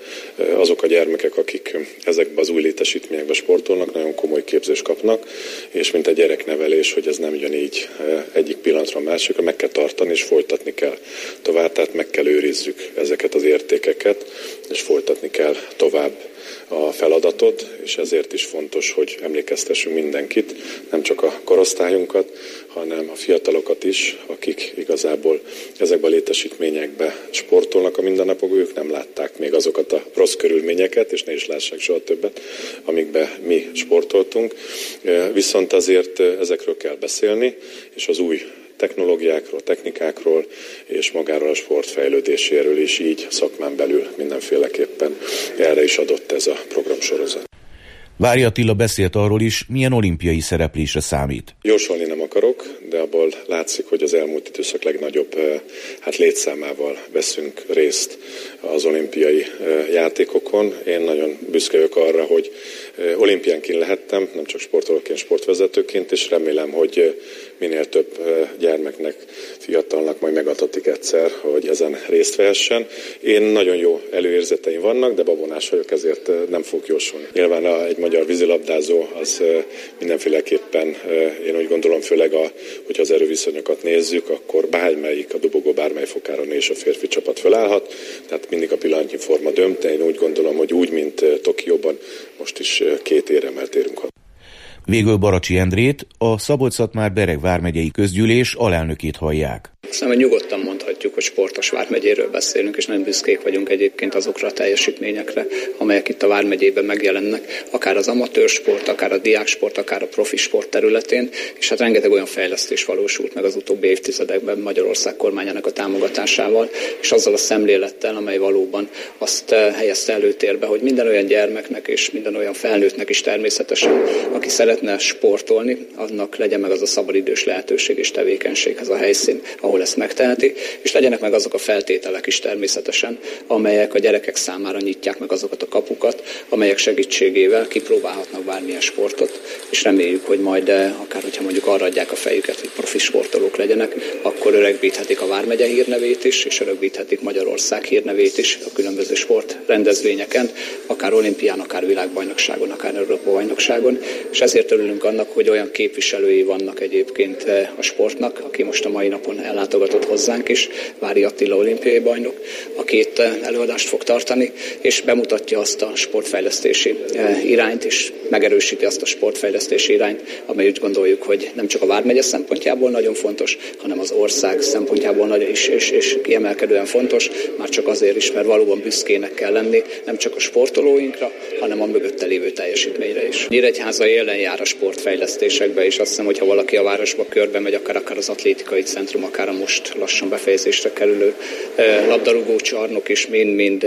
azok a gyermekek, akik ezekben az új létesítményekben sportolnak, nagyon komoly képzést kapnak, és mint egy gyereknevelés, hogy ez nem jön így egyik pillanatra a másikra, meg kell tartani és folytatni kell tovább, tehát meg kell őrizzük ezeket az értékeket, és folytatni kell tovább a feladatot, és ezért is fontos, hogy emlékeztessünk mindenkit, nem csak a korosztályunkat, hanem a fiatalokat is, akik igazából ezekben a létesítményekben sportolnak a mindennapokban, ők nem látták még azokat a rossz körülményeket, és ne is lássák soha többet, amikben mi sportoltunk. Viszont azért ezekről kell beszélni, és az új technológiákról, technikákról és magáról a sport fejlődéséről is így szakmán belül mindenféleképpen erre is adott ez a programsorozat. Vári Attila beszélt arról is, milyen olimpiai szereplésre számít. Jósolni nem akarok, de abból látszik, hogy az elmúlt időszak legnagyobb létszámával veszünk részt az olimpiai játékokon. Én nagyon büszke vagyok arra, hogy olimpiánként lehettem, nem csak sportolóként, sportvezetőként, és remélem, hogy minél több gyermeknek, fiatalnak majd megadatik egyszer, hogy ezen részt vehessen. Én nagyon jó előérzeteim vannak, de babonás vagyok, ezért nem fogok jósolni. Nyilván egy magyar vízilabdázó az mindenféleképpen, én úgy gondolom, főleg hogyha az erőviszonyokat nézzük, akkor bármelyik a dobogó bármely fokáron és a férfi csapat fölállhat, tehát mindig a pillanatnyi forma dönt, de én úgy gondolom, hogy úgy, mint Tokióban, most is 2 éremmel térünk haza. Végül Baracsi Endrét, a Szabolcs-Szatmár-Bereg vármegyei közgyűlés alelnökét hallják. Szerintem nyugodtan mondhatjuk, hogy sportos vármegyéről beszélünk, és nagyon büszkék vagyunk egyébként azokra a teljesítményekre, amelyek itt a vármegyében megjelennek, akár az amatőr sport, akár a diáksport, akár a profi sport területén, és hát rengeteg olyan fejlesztés valósult meg az utóbbi évtizedekben Magyarország kormányának a támogatásával, és azzal a szemlélettel, amely valóban azt helyezte előtérbe, hogy minden olyan gyermeknek és minden olyan felnőttnek is természetesen, aki szeretne sportolni, annak legyen meg az a szabadidős lehetőség és tevékenység, ez a helyszín, ahol ezt megteheti, és legyenek meg azok a feltételek is természetesen, amelyek a gyerekek számára nyitják meg azokat a kapukat, amelyek segítségével kipróbálhatnak bármilyen sportot, és reméljük, hogy majd akár, hogyha mondjuk arra adják a fejüket, hogy profi sportolók legyenek, akkor örökíthetik a vármegye hírnevét is, és örökíthetik Magyarország hírnevét is a különböző sportrendezvényeken, akár olimpián, akár világbajnokságon, akár Európa-bajnokságon, és ezért örülünk annak, hogy olyan képviselői vannak egyébként a sportnak, aki most a mai napon ellátogatott hozzánk is, Vári Attila olimpiai bajnok, aki itt előadást fog tartani, és bemutatja azt a sportfejlesztési irányt, és megerősíti azt a sportfejlesztési irányt, amely úgy gondoljuk, hogy nem csak a vármegye szempontjából nagyon fontos, hanem az ország szempontjából nagyon is és kiemelkedően fontos, már csak azért is, mert valóban büszkének kell lenni, nem csak a sportolóinkra, hanem a mögötte lévő teljesítményre is. Nyíregyháza élen jár a sportfejlesztésekbe, és azt hiszem, hogy ha valaki a városba körbe megy, akár az atlétikai centrum, akár a most lassan befejezésre kerülő labdarúgó csarnok is mind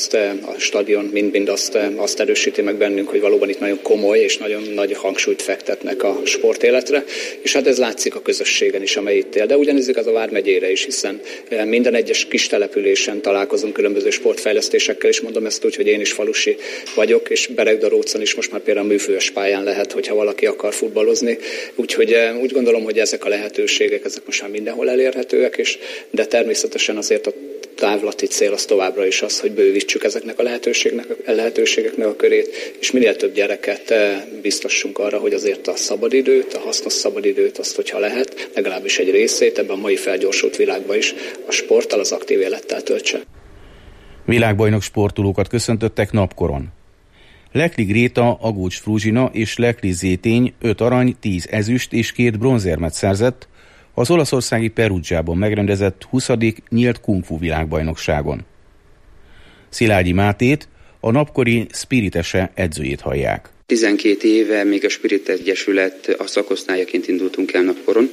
a stadion mind azt erősíti meg bennünk, hogy valóban itt nagyon komoly és nagyon nagy hangsúlyt fektetnek a sportéletre, és hát ez látszik a közösségen is, amely itt él. De ugyanez igaz a vármegyére is, hiszen minden egyes kis településen találkozunk különböző sportfejlesztésekkel, és mondom ezt úgy, hogy én is falusi vagyok, és Beregdarócon is most már például műfős pályán lehet, hogyha valaki akar futballozni. Úgyhogy úgy gondolom, hogy ezek a lehetőségek, ezek most már mindenhol elérhetőek, de természetesen azért a távlati cél az továbbra is az, hogy bővítsük ezeknek a lehetőségeknek a körét, és minél több gyereket biztassunk arra, hogy azért a szabadidőt, a hasznos szabadidőt, azt, hogyha lehet, legalábbis egy részét ebben a mai felgyorsult világban is a sporttal, az aktív élettel töltse. Világbajnok sportolókat köszöntöttek napkoron. Lekli Gréta, Agócs Fruzsina és Lekli Zétény 5 arany, 10 ezüst és 2 bronzérmet szerzett az olaszországi Perugiában megrendezett 20. nyílt kung-fu világbajnokságon. Szilágyi Mátét, a napkori Spiritese edzőjét hallják. 12 éve még a Spirit Egyesület a szakosztályaként indultunk el napkoron.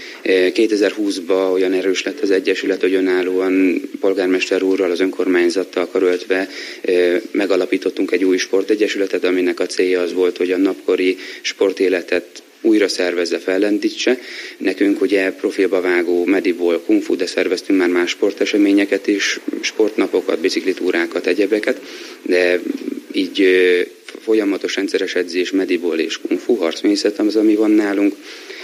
2020-ban olyan erős lett az Egyesület, hogy önállóan polgármester úrral, az önkormányzattal karöltve megalapítottunk egy új sportegyesületet, aminek a célja az volt, hogy a napkori sportéletet újra szervezze, fellendítse. Nekünk ugye profilba vágó medibol, kungfu, de szerveztünk már más sporteseményeket is, sportnapokat, biciklitúrákat, egyebeket, de így folyamatos rendszeres edzés, medibol és kungfu, harcmészet az, ami van nálunk.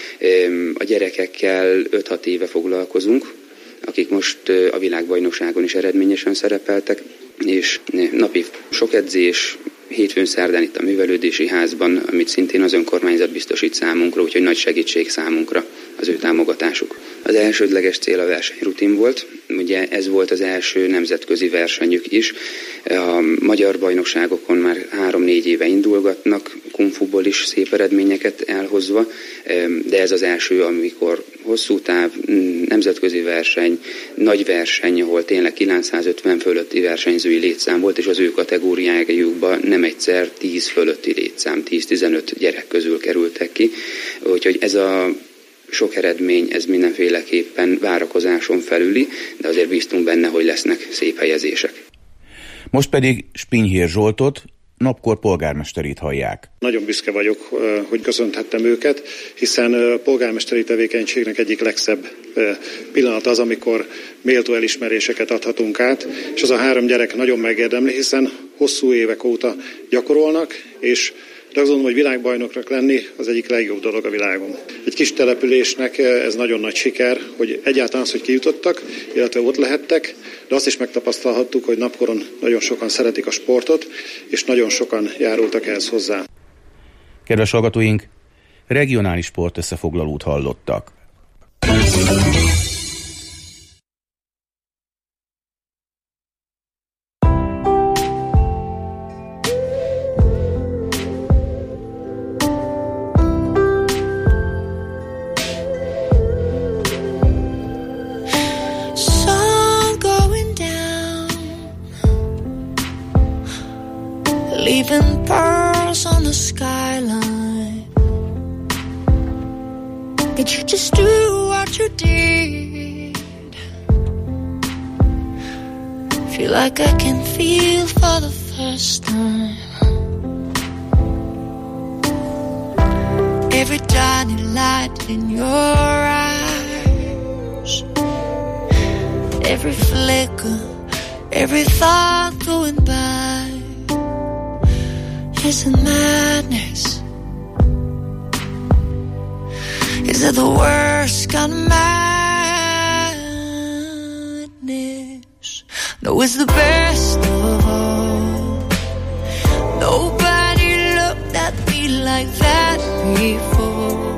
A gyerekekkel 5-6 éve foglalkozunk, akik most a világbajnokságon is eredményesen szerepeltek, és napi sok edzés, hétfőn szerdán itt a művelődési házban, amit szintén az önkormányzat biztosít számunkra, úgyhogy nagy segítség számunkra az ő támogatásuk. Az elsődleges cél a versenyrutin volt, ugye ez volt az első nemzetközi versenyük is. A magyar bajnokságokon már 3-4 éve indulgatnak, kungfuból is szép eredményeket elhozva, de ez az első, amikor hosszú táv, nemzetközi verseny, nagy verseny, ahol tényleg 950 fölötti versenyzői létszám volt, és az ő kategóriájukban nem egyszer 10 fölötti létszám, 10-15 gyerek közül kerültek ki. Úgyhogy ez a sok eredmény, ez mindenféleképpen várakozáson felüli, de azért bíztunk benne, hogy lesznek szép helyezések. Most pedig Spinyhér Zsoltot, napkor polgármesterét hallják. Nagyon büszke vagyok, hogy köszönhettem őket, hiszen polgármesteri tevékenységnek egyik legszebb pillanat az, amikor méltó elismeréseket adhatunk át, és az a 3 gyerek nagyon megérdemli, hiszen hosszú évek óta gyakorolnak, és de azt gondolom, hogy világbajnoknak lenni az egyik legjobb dolog a világon. Egy kis településnek ez nagyon nagy siker, hogy egyáltalán az, hogy kijutottak, illetve ott lehettek, de azt is megtapasztalhattuk, hogy napkoron nagyon sokan szeretik a sportot, és nagyon sokan járultak ehhez hozzá. Kedves hallgatóink, regionális sport összefoglalót hallottak. Leaving pearls on the skyline. Could you just do what you did? Feel like I can feel for the first time. Every tiny light in your eyes, every flicker, every thought going by is a madness. Is it the worst kind of madness? No, it's the best of all. Nobody looked at me like that before.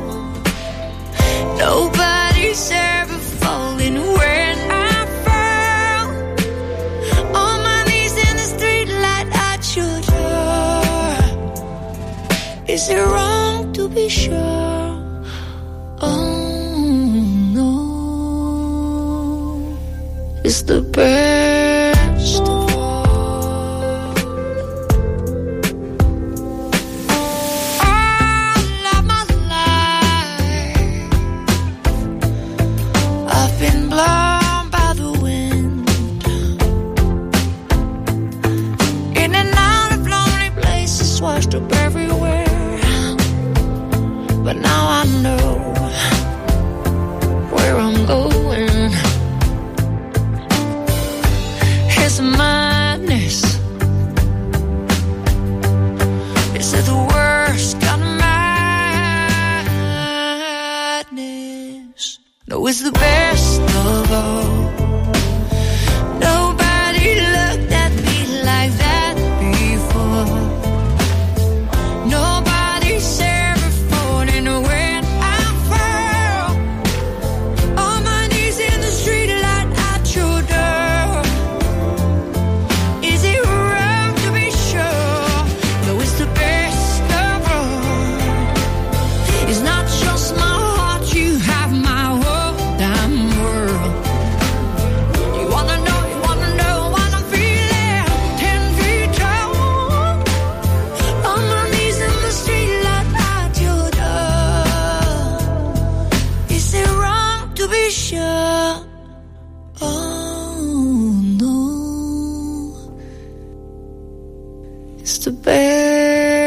Nobody's ever fallen when I fell. On my knees in the street light at your door. Is it wrong to be sure? Oh no, it's the best of all. All of my life I've been blown by the wind, in and out of lonely places, washed up everywhere. But now I know where I'm going. It's madness. Is it the worst kind of madness? No, it's the best of all. Nobody looked at me like that before. Nobody's ever fallen when I fell. On my knees in the street light at your door. Is it wrong to be sure? No, it's the is to bear